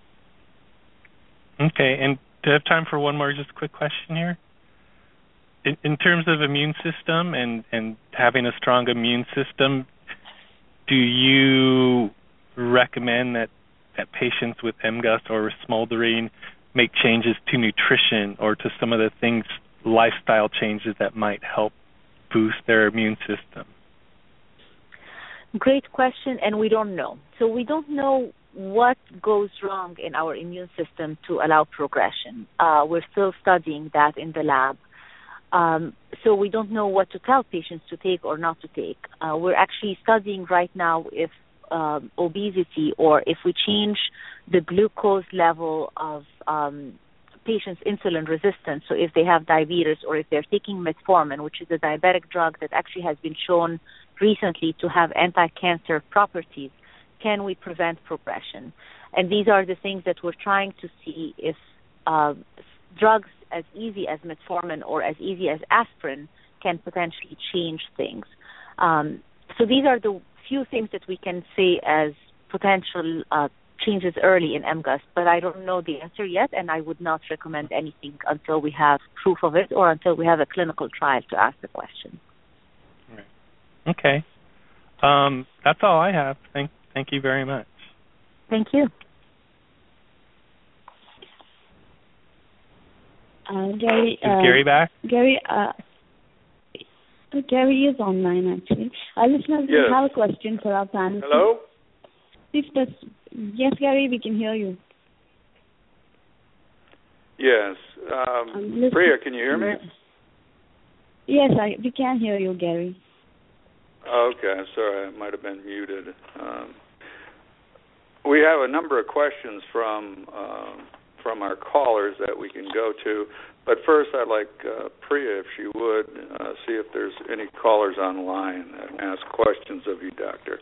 Okay, and do I have time for one more just quick question here? In terms of immune system and having a strong immune system, do you recommend that patients with MGUS or smoldering make changes to nutrition or to some of the things, lifestyle changes that might help boost their immune system? Great question, and we don't know. So we don't know what goes wrong in our immune system to allow progression. We're still studying that in the lab. So we don't know what to tell patients to take or not to take. We're actually studying right now if obesity, or if we change the glucose level of patient's insulin resistance. So if they have diabetes or if they're taking metformin, which is a diabetic drug that actually has been shown recently to have anti-cancer properties, can we prevent progression? And these are the things that we're trying to see if drugs as easy as metformin or as easy as aspirin can potentially change things. So these are the few things that we can say as potential changes early in MGUS, but I don't know the answer yet, and I would not recommend anything until we have proof of it or until we have a clinical trial to ask the question. Right. Okay. That's all I have. Thank you very much. Thank you. Gary, is Gary back? Gary is online, actually. Listeners, we have a question for our panel. Hello? Please press. Yes, Gary, we can hear you. Yes. Priya, can you hear me? Yes, we can hear you, Gary. Okay, sorry, I might have been muted. We have a number of questions from our callers that we can go to, but first I'd like Priya, if she would, see if there's any callers online that ask questions of you, Doctor.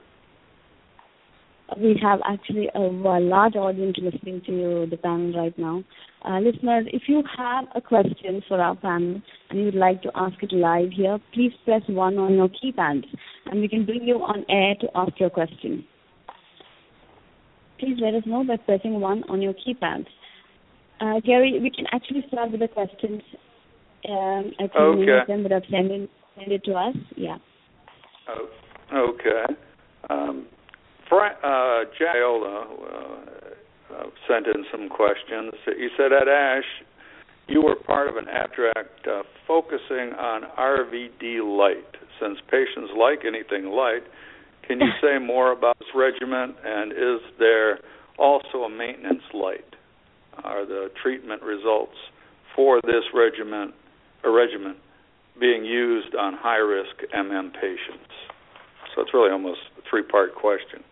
We have actually a large audience listening to the panel right now. Listeners, if you have a question for our panel and you would like to ask it live here, please press 1 on your keypads and we can bring you on air to ask your question. Please let us know by pressing 1 on your keypads. Gary, we can actually start with the questions. I think many of them would have sent it to us. Yeah. Okay. Jack Iola sent in some questions. He said, at ASH, you were part of an abstract focusing on RVD light. Since patients like anything light, can you say more about this regimen, and is there also a maintenance light? Are the treatment results for this regimen being used on high-risk MM patients? So it's really almost a 3-part question.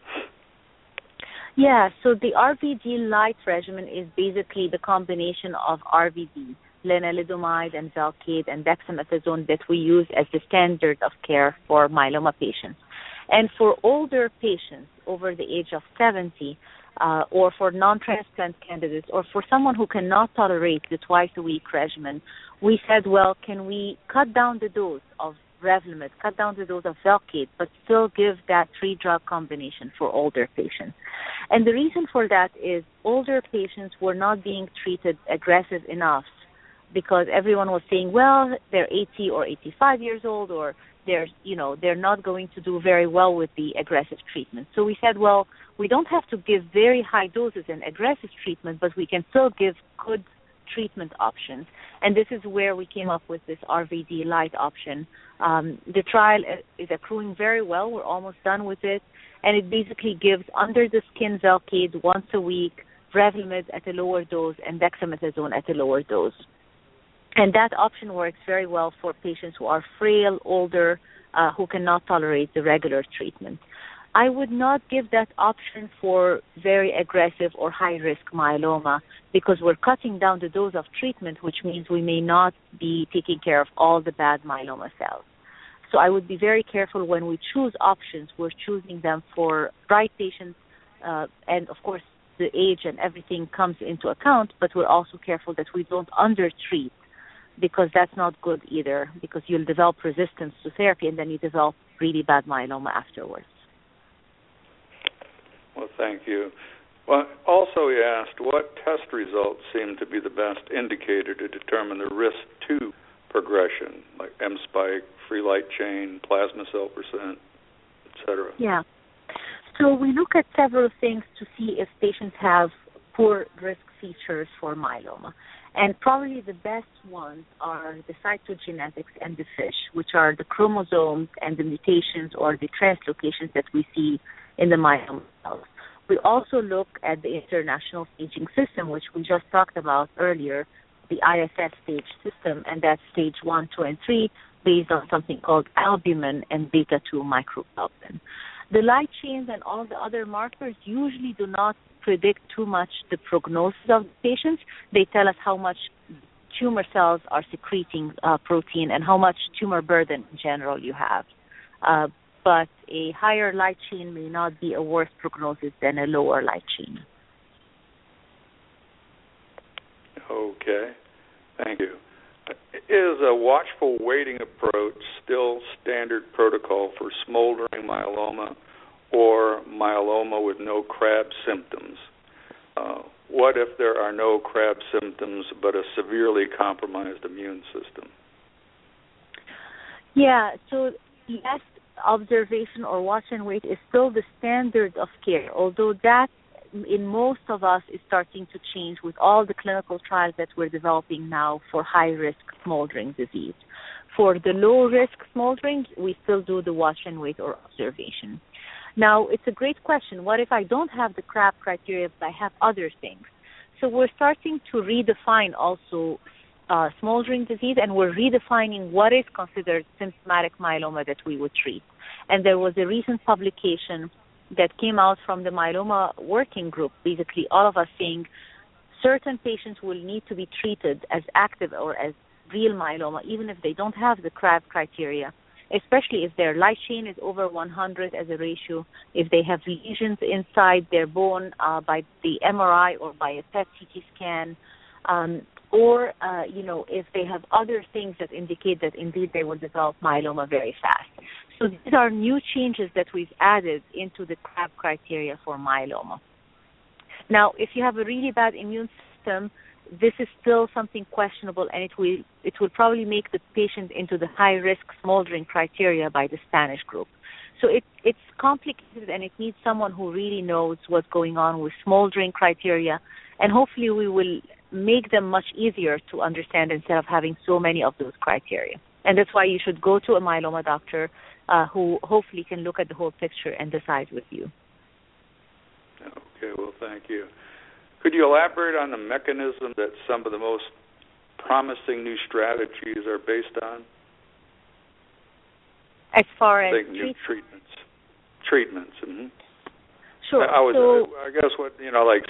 Yeah, so the RVD light regimen is basically the combination of RVD, lenalidomide and Velcade and dexamethasone that we use as the standard of care for myeloma patients. And for older patients over the age of 70, or for non-transplant candidates, or for someone who cannot tolerate the twice-a-week regimen, we said, well, can we cut down the dose of Revlimid, cut down the dose of Velcade, but still give that 3-drug combination for older patients? And the reason for that is older patients were not being treated aggressive enough because everyone was saying, well, they're 80 or 85 years old, or they're not going to do very well with the aggressive treatment. So we said, well, we don't have to give very high doses and aggressive treatment, but we can still give good treatment options. And this is where we came up with this RVD light option. The trial is accruing very well. We're almost done with it. And it basically gives under-the-skin Velcade once a week, Revlimid at a lower dose, and dexamethasone at a lower dose. And that option works very well for patients who are frail, older, who cannot tolerate the regular treatment. I would not give that option for very aggressive or high-risk myeloma because we're cutting down the dose of treatment, which means we may not be taking care of all the bad myeloma cells. So I would be very careful when we choose options. We're choosing them for right patients, and of course the age and everything comes into account, but we're also careful that we don't undertreat, because that's not good either, because you'll develop resistance to therapy and then you develop really bad myeloma afterwards. Well, thank you. Well, also he asked, what test results seem to be the best indicator to determine the risk to progression, like M-spike, free light chain, plasma cell percent, etc.? Yeah. So we look at several things to see if patients have poor risk features for myeloma. And probably the best ones are the cytogenetics and the FISH, which are the chromosomes and the mutations or the translocations that we see in the myeloma cells. We also look at the International Staging System, which we just talked about earlier, the ISS stage system, and that's stage 1, 2, and 3, based on something called albumin and beta-2 microglobulin. The light chains and all the other markers usually do not predict too much the prognosis of the patients. They tell us how much tumor cells are secreting protein and how much tumor burden in general you have. But a higher light chain may not be a worse prognosis than a lower light chain. Okay, thank you. Is a watchful waiting approach still standard protocol for smoldering myeloma or myeloma with no CRAB symptoms? What if there are no CRAB symptoms but a severely compromised immune system? Yeah, so yes, observation or watch and wait is still the standard of care, although that in most of us is starting to change with all the clinical trials that we're developing now for high-risk smoldering disease. For the low-risk smoldering, we still do the watch and wait or observation. Now, it's a great question. What if I don't have the CRAB criteria, but I have other things? So we're starting to redefine also smoldering disease, and we're redefining what is considered symptomatic myeloma that we would treat. And there was a recent publication that came out from the myeloma working group, basically all of us saying certain patients will need to be treated as active or as real myeloma, even if they don't have the CRAB criteria, especially if their light chain is over 100 as a ratio, if they have lesions inside their bone by the MRI or by a PET CT scan, or if they have other things that indicate that indeed they will develop myeloma very fast. So these are new changes that we've added into the CRAB criteria for myeloma. Now, if you have a really bad immune system, this is still something questionable, and it will probably make the patient into the high-risk smoldering criteria by the Spanish group. So it's complicated, and it needs someone who really knows what's going on with smoldering criteria, and hopefully we will make them much easier to understand instead of having so many of those criteria. And that's why you should go to a myeloma doctor who hopefully can look at the whole picture and decide with you. Okay, well, thank you. Could you elaborate on the mechanism that some of the most promising new strategies are based on? As far as treatments. Mm-hmm. Sure. I guess like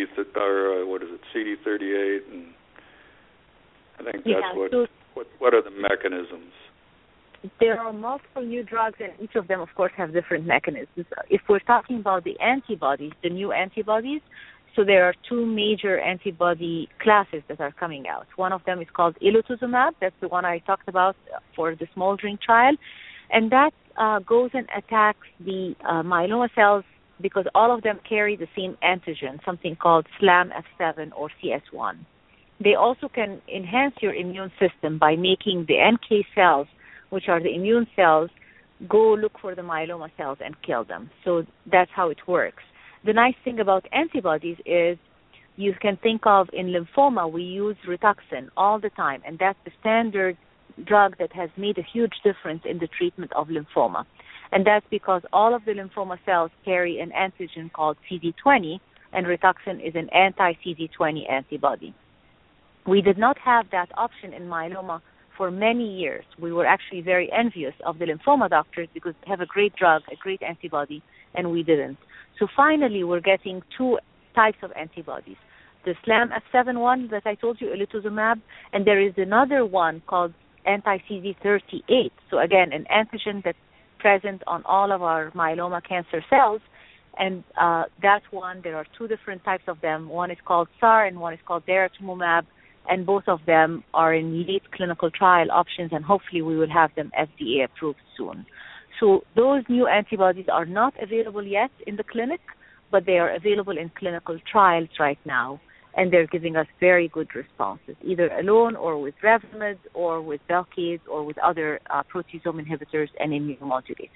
CD38, and I think that's what are the mechanisms? There are multiple new drugs, and each of them, of course, have different mechanisms. If we're talking about the antibodies, the new antibodies, so there are two major antibody classes that are coming out. One of them is called ilotuzumab. That's the one I talked about for the smoldering trial. And that goes and attacks the myeloma cells because all of them carry the same antigen, something called SLAM-F7 or CS1. They also can enhance your immune system by making the NK cells, which are the immune cells, go look for the myeloma cells and kill them. So that's how it works. The nice thing about antibodies is you can think of in lymphoma, we use Rituxan all the time, and that's the standard drug that has made a huge difference in the treatment of lymphoma. And that's because all of the lymphoma cells carry an antigen called CD20, and Rituxan is an anti-CD20 antibody. We did not have that option in myeloma for many years. We were actually very envious of the lymphoma doctors because they have a great drug, a great antibody, and we didn't. So finally, we're getting two types of antibodies. The SLAM-F7 one that I told you, ilotuzumab, and there is another one called anti-CD38. So again, an antigen that's present on all of our myeloma cancer cells. And that one, there are two different types of them. One is called SAR and one is called daratumumab. And both of them are in late clinical trial options, and hopefully we will have them FDA approved soon. So those new antibodies are not available yet in the clinic, but they are available in clinical trials right now, and they're giving us very good responses, either alone or with Revlimid or with Velcade or with other proteasome inhibitors and immunomodulators.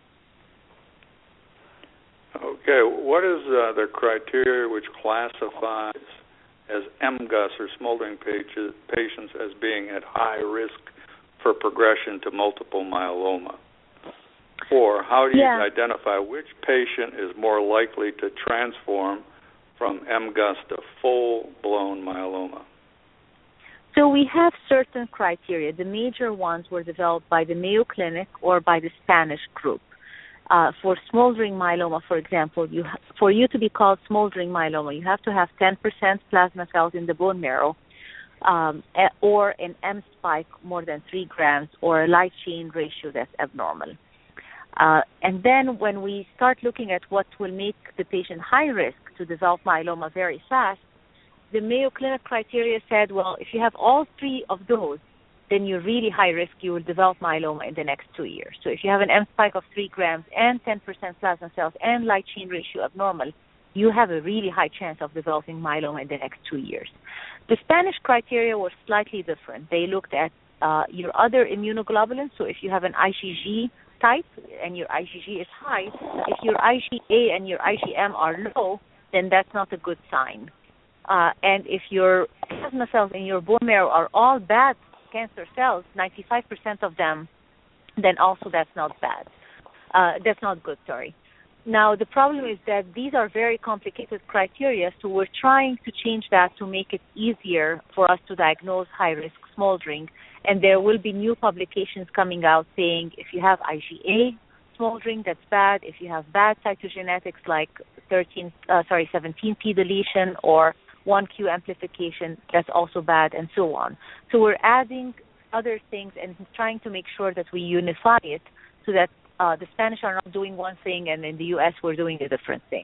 Okay, what is the criteria which classifies as MGUS or smoldering patients as being at high risk for progression to multiple myeloma? Or how do you identify which patient is more likely to transform from MGUS to full-blown myeloma? So we have certain criteria. The major ones were developed by the Mayo Clinic or by the Spanish group. For smoldering myeloma, for example, for you to be called smoldering myeloma, you have to have 10% plasma cells in the bone marrow, or an M spike more than 3 grams, or a light chain ratio that's abnormal. And then when we start looking at what will make the patient high risk to develop myeloma very fast, the Mayo Clinic criteria said, well, if you have all 3 of those, then you're really high risk. You will develop myeloma in the next 2 years. So if you have an M spike of 3 grams and 10% plasma cells and light chain ratio abnormal, you have a really high chance of developing myeloma in the next 2 years. The Spanish criteria was slightly different. They looked at your other immunoglobulins. So if you have an IgG type and your IgG is high, if your IgA and your IgM are low, then that's not a good sign. And if your plasma cells in your bone marrow are all bad cancer cells, 95% of them, then also that's not bad. That's not good, sorry. Now, the problem is that these are very complicated criteria, so we're trying to change that to make it easier for us to diagnose high-risk smoldering. And there will be new publications coming out saying if you have IgA smoldering, that's bad. If you have bad cytogenetics like 17p deletion or 1q amplification, that's also bad, and so on. So we're adding other things and trying to make sure that we unify it so that the Spanish are not doing one thing and in the U.S. we're doing a different thing.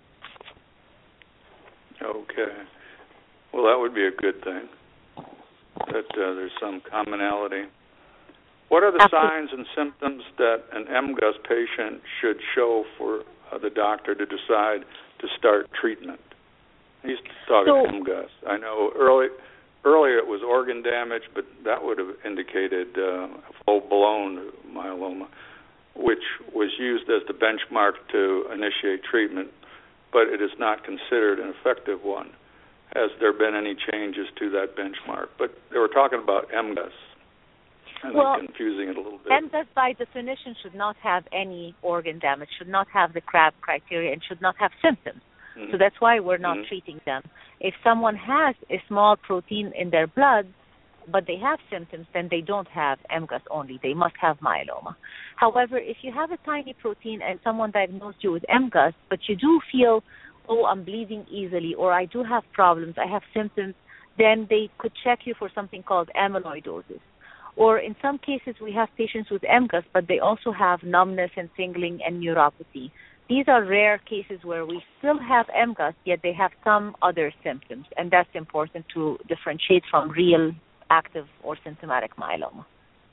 Okay. Well, that would be a good thing, that there's some commonality. What are the signs and symptoms that an MGUS patient should show for the doctor to decide to start treatment? He's talking MGUS. I know earlier it was organ damage, but that would have indicated full-blown myeloma, which was used as the benchmark to initiate treatment, but it is not considered an effective one. Has there been any changes to that benchmark? But they were talking about MGUS, and I'm confusing it a little bit. MGUS, by definition, should not have any organ damage, should not have the CRAB criteria, and should not have symptoms. So that's why we're not treating them. If someone has a small protein in their blood, but they have symptoms, then they don't have MGUS only. They must have myeloma. However, if you have a tiny protein and someone diagnosed you with MGUS, but you do feel, oh, I'm bleeding easily, or I do have problems, I have symptoms, then they could check you for something called amyloidosis. Or in some cases, we have patients with MGUS, but they also have numbness and tingling and neuropathy. These are rare cases where we still have MGUS, yet they have some other symptoms, and that's important to differentiate from real active or symptomatic myeloma.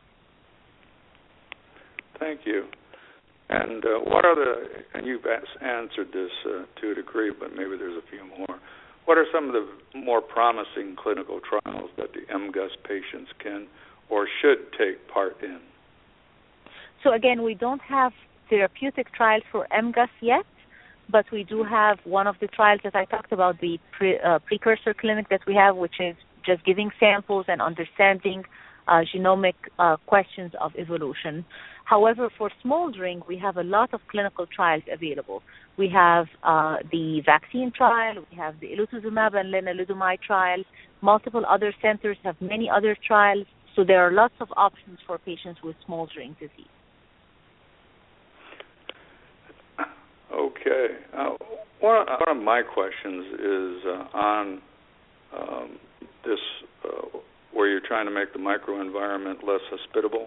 Thank you. And what are and you've answered this to a degree, but maybe there's a few more. What are some of the more promising clinical trials that the MGUS patients can or should take part in? So again, we don't have therapeutic trials for MGUS yet, but we do have one of the trials that I talked about, the precursor clinic that we have, which is just giving samples and understanding genomic questions of evolution. However, for smoldering, we have a lot of clinical trials available. We have the vaccine trial, we have the elotuzumab and lenalidomide trial. Multiple other centers have many other trials, so there are lots of options for patients with smoldering disease. Okay. One of my questions is on this, where you're trying to make the microenvironment less hospitable.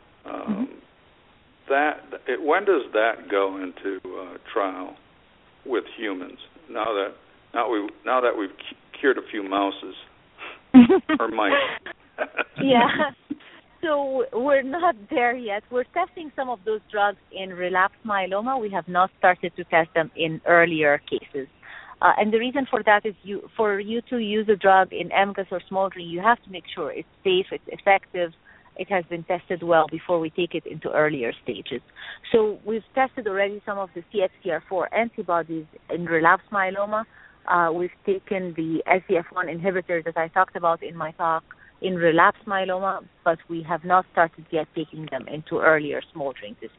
When does that go into trial with humans? Now that we've cured a few mouses or mice. Yeah. So we're not there yet. We're testing some of those drugs in relapsed myeloma. We have not started to test them in earlier cases. And the reason for that is for you to use a drug in MGUS or smoldering, you have to make sure it's safe, it's effective, it has been tested well before we take it into earlier stages. So we've tested already some of the CXCR4 antibodies in relapsed myeloma. We've taken the SCF1 inhibitor that I talked about in my talk in relapsed myeloma, but we have not started yet taking them into earlier smoldering disease.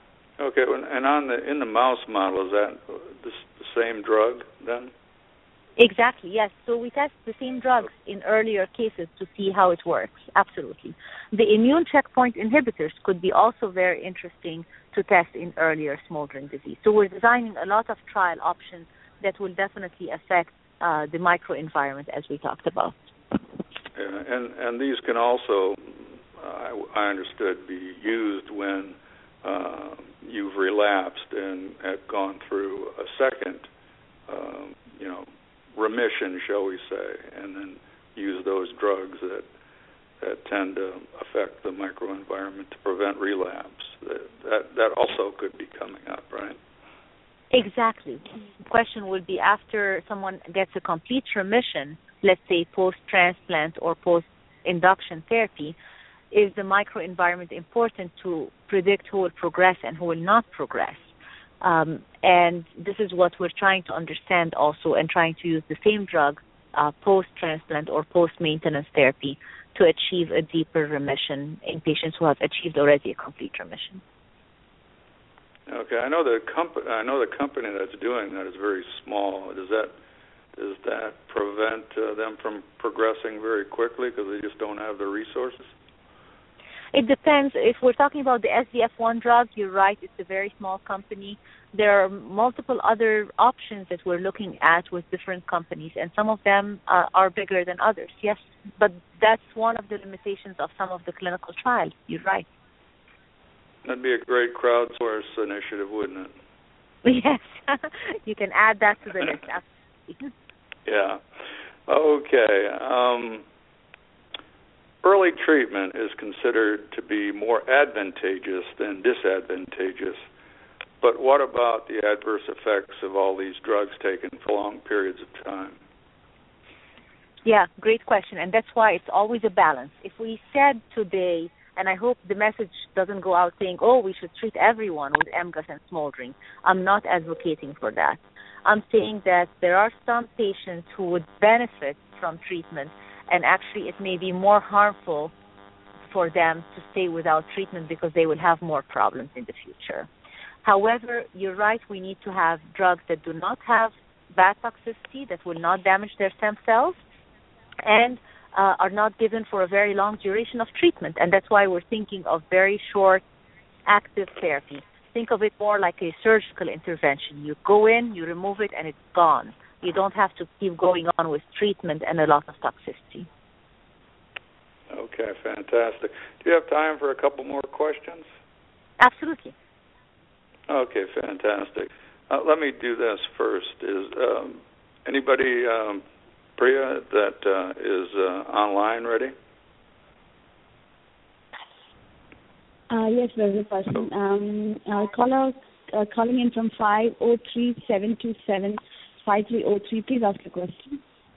Okay, and in the mouse model, is that the same drug then? Exactly, yes. So we test the same drugs in earlier cases to see how it works. Absolutely. The immune checkpoint inhibitors could be also very interesting to test in earlier smoldering disease. So we're designing a lot of trial options that will definitely affect the microenvironment as we talked about. Yeah, and these can also, I understood, be used when you've relapsed and have gone through a second, remission, shall we say, and then use those drugs that tend to affect the microenvironment to prevent relapse. That also could be coming up, right? Exactly. The question would be, after someone gets a complete remission, let's say post-transplant or post-induction therapy, is the microenvironment important to predict who will progress and who will not progress? And this is what we're trying to understand also, and trying to use the same drug post-transplant or post-maintenance therapy to achieve a deeper remission in patients who have achieved already a complete remission. Okay, I know the company that's doing that is very small. Does that prevent them from progressing very quickly because they just don't have the resources? It depends. If we're talking about the SDF1 drug, you're right, it's a very small company. There are multiple other options that we're looking at with different companies, and some of them are bigger than others, yes. But that's one of the limitations of some of the clinical trials. You're right. That'd be a great crowdsource initiative, wouldn't it? Yes. You can add that to the list, absolutely. Yeah. Okay. Early treatment is considered to be more advantageous than disadvantageous, but what about the adverse effects of all these drugs taken for long periods of time? Yeah, great question, and that's why it's always a balance. If we said today, and I hope the message doesn't go out saying, we should treat everyone with MGUS and smoldering. I'm not advocating for that. I'm saying that there are some patients who would benefit from treatment, and actually it may be more harmful for them to stay without treatment because they will have more problems in the future. However, you're right, we need to have drugs that do not have bad toxicity, that will not damage their stem cells, and are not given for a very long duration of treatment. And that's why we're thinking of very short, active therapy. Think of it more like a surgical intervention. You go in, you remove it, and it's gone. You don't have to keep going on with treatment and a lot of toxicity. Okay, fantastic. Do you have time for a couple more questions? Absolutely. Okay, fantastic. Let me do this first. Is anybody, Priya, that is online ready? Yes, there's a question. Caller calling in from 503-727-5303. Please ask your question.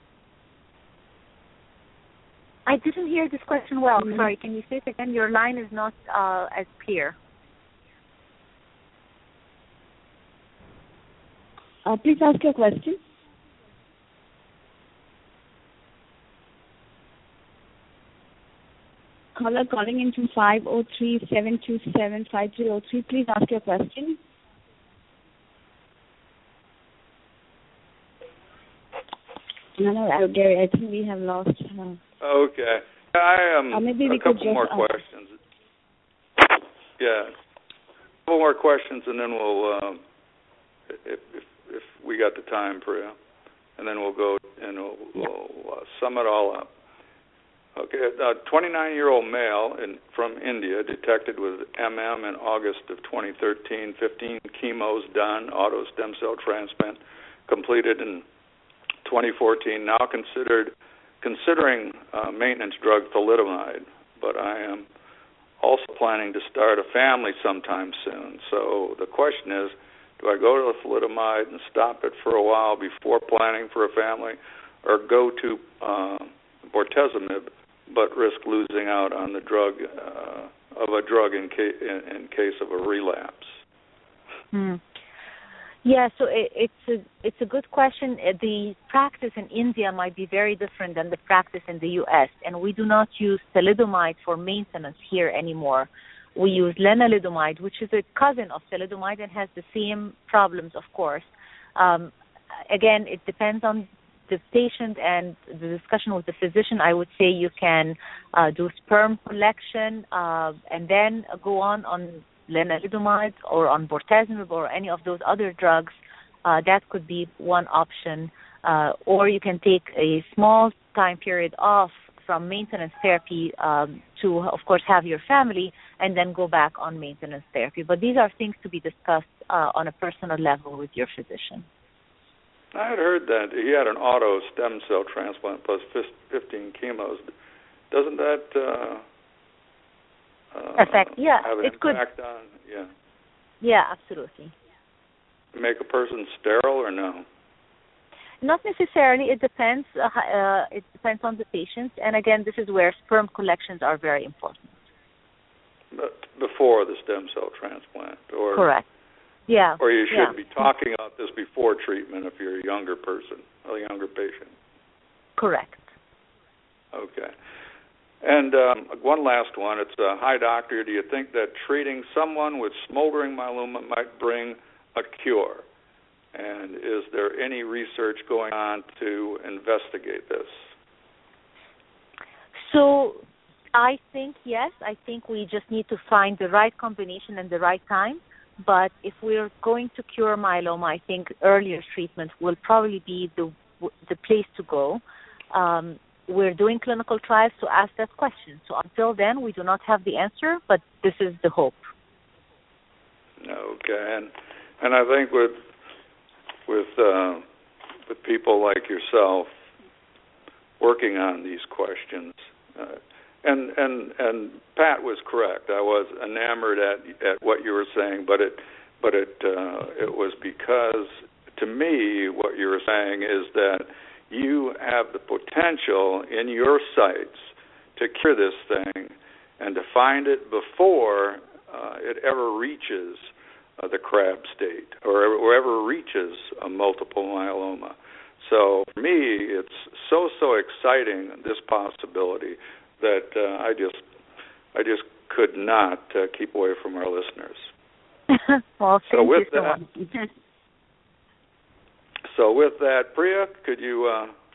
I didn't hear this question well. Sorry, can you say it again? Your line is not as clear. Please ask your question. Caller calling in from 503-727-5303. Please ask your question. No, Gary, I think we have lost. Okay. Maybe we a couple more questions. Yeah. A couple more questions, and then we'll, if we got the time, Priya, and then we'll go and we'll sum it all up. Okay. A 29-year-old male from India detected with MM in August of 2013, 15 chemos done, auto stem cell transplant completed in 2014, now considering maintenance drug thalidomide, but I am also planning to start a family sometime soon. So the question is, do I go to the thalidomide and stop it for a while before planning for a family, or go to bortezomib but risk losing out on the drug in case of a relapse? Yeah, so it's a good question. The practice in India might be very different than the practice in the U.S., and we do not use thalidomide for maintenance here anymore. We use lenalidomide, which is a cousin of thalidomide and has the same problems, of course. Again, it depends on the patient and the discussion with the physician, I would say you can do sperm collection and then go on lenalidomide or on bortezomib or any of those other drugs. That could be one option. Or you can take a small time period off from maintenance therapy to, of course, have your family and then go back on maintenance therapy. But these are things to be discussed on a personal level with your physician. I had heard that he had an auto stem cell transplant plus 15 chemos. Doesn't that affect? Yeah, have an it could. Impact on? Yeah. Yeah, absolutely. Make a person sterile or no? Not necessarily. It depends. It depends on the patient. And again, this is where sperm collections are very important. But before the stem cell transplant, or correct. Yeah. Or you should be talking about this before treatment if you're a younger person, a younger patient. Correct. Okay. And one last one. It's hi, doctor. Do you think that treating someone with smoldering myeloma might bring a cure? And is there any research going on to investigate this? So I think yes. I think we just need to find the right combination and the right time. But if we're going to cure myeloma, I think earlier treatment will probably be the place to go. We're doing clinical trials to ask that question. So until then, we do not have the answer, but this is the hope. Okay, and I think with people like yourself working on these questions, and Pat was correct. I was enamored at what you were saying, but it was because, to me, what you were saying is that you have the potential in your sights to cure this thing and to find it before it ever reaches the Crab state or ever reaches a multiple myeloma. So for me, it's so exciting, this possibility, that I just could not keep away from our listeners. Well, thank you so much. So with that, Priya, could you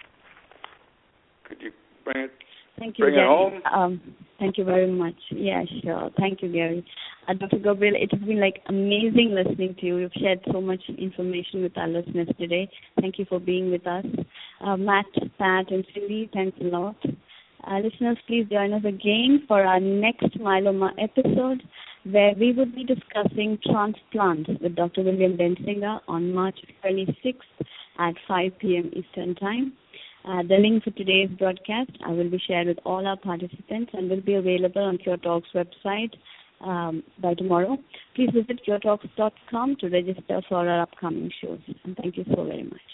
bring it? Thank you, bring Gary. it home? Thank you very much. Yeah, sure. Thank you, Gary. Dr. Gabriel, it has been amazing listening to you. You've shared so much information with our listeners today. Thank you for being with us. Matt, Pat, and Cindy, thanks a lot. Listeners, please join us again for our next myeloma episode, where we will be discussing transplant with Dr. William Bensinger on March 26th at 5 p.m. Eastern Time. The link for today's broadcast I will be shared with all our participants and will be available on Cure Talks website by tomorrow. Please visit curetalks.com to register for our upcoming shows. And thank you so very much.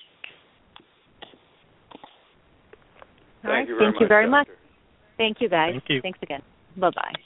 Thank you very much. Thank you, guys. Thank you. Thanks again. Bye-bye.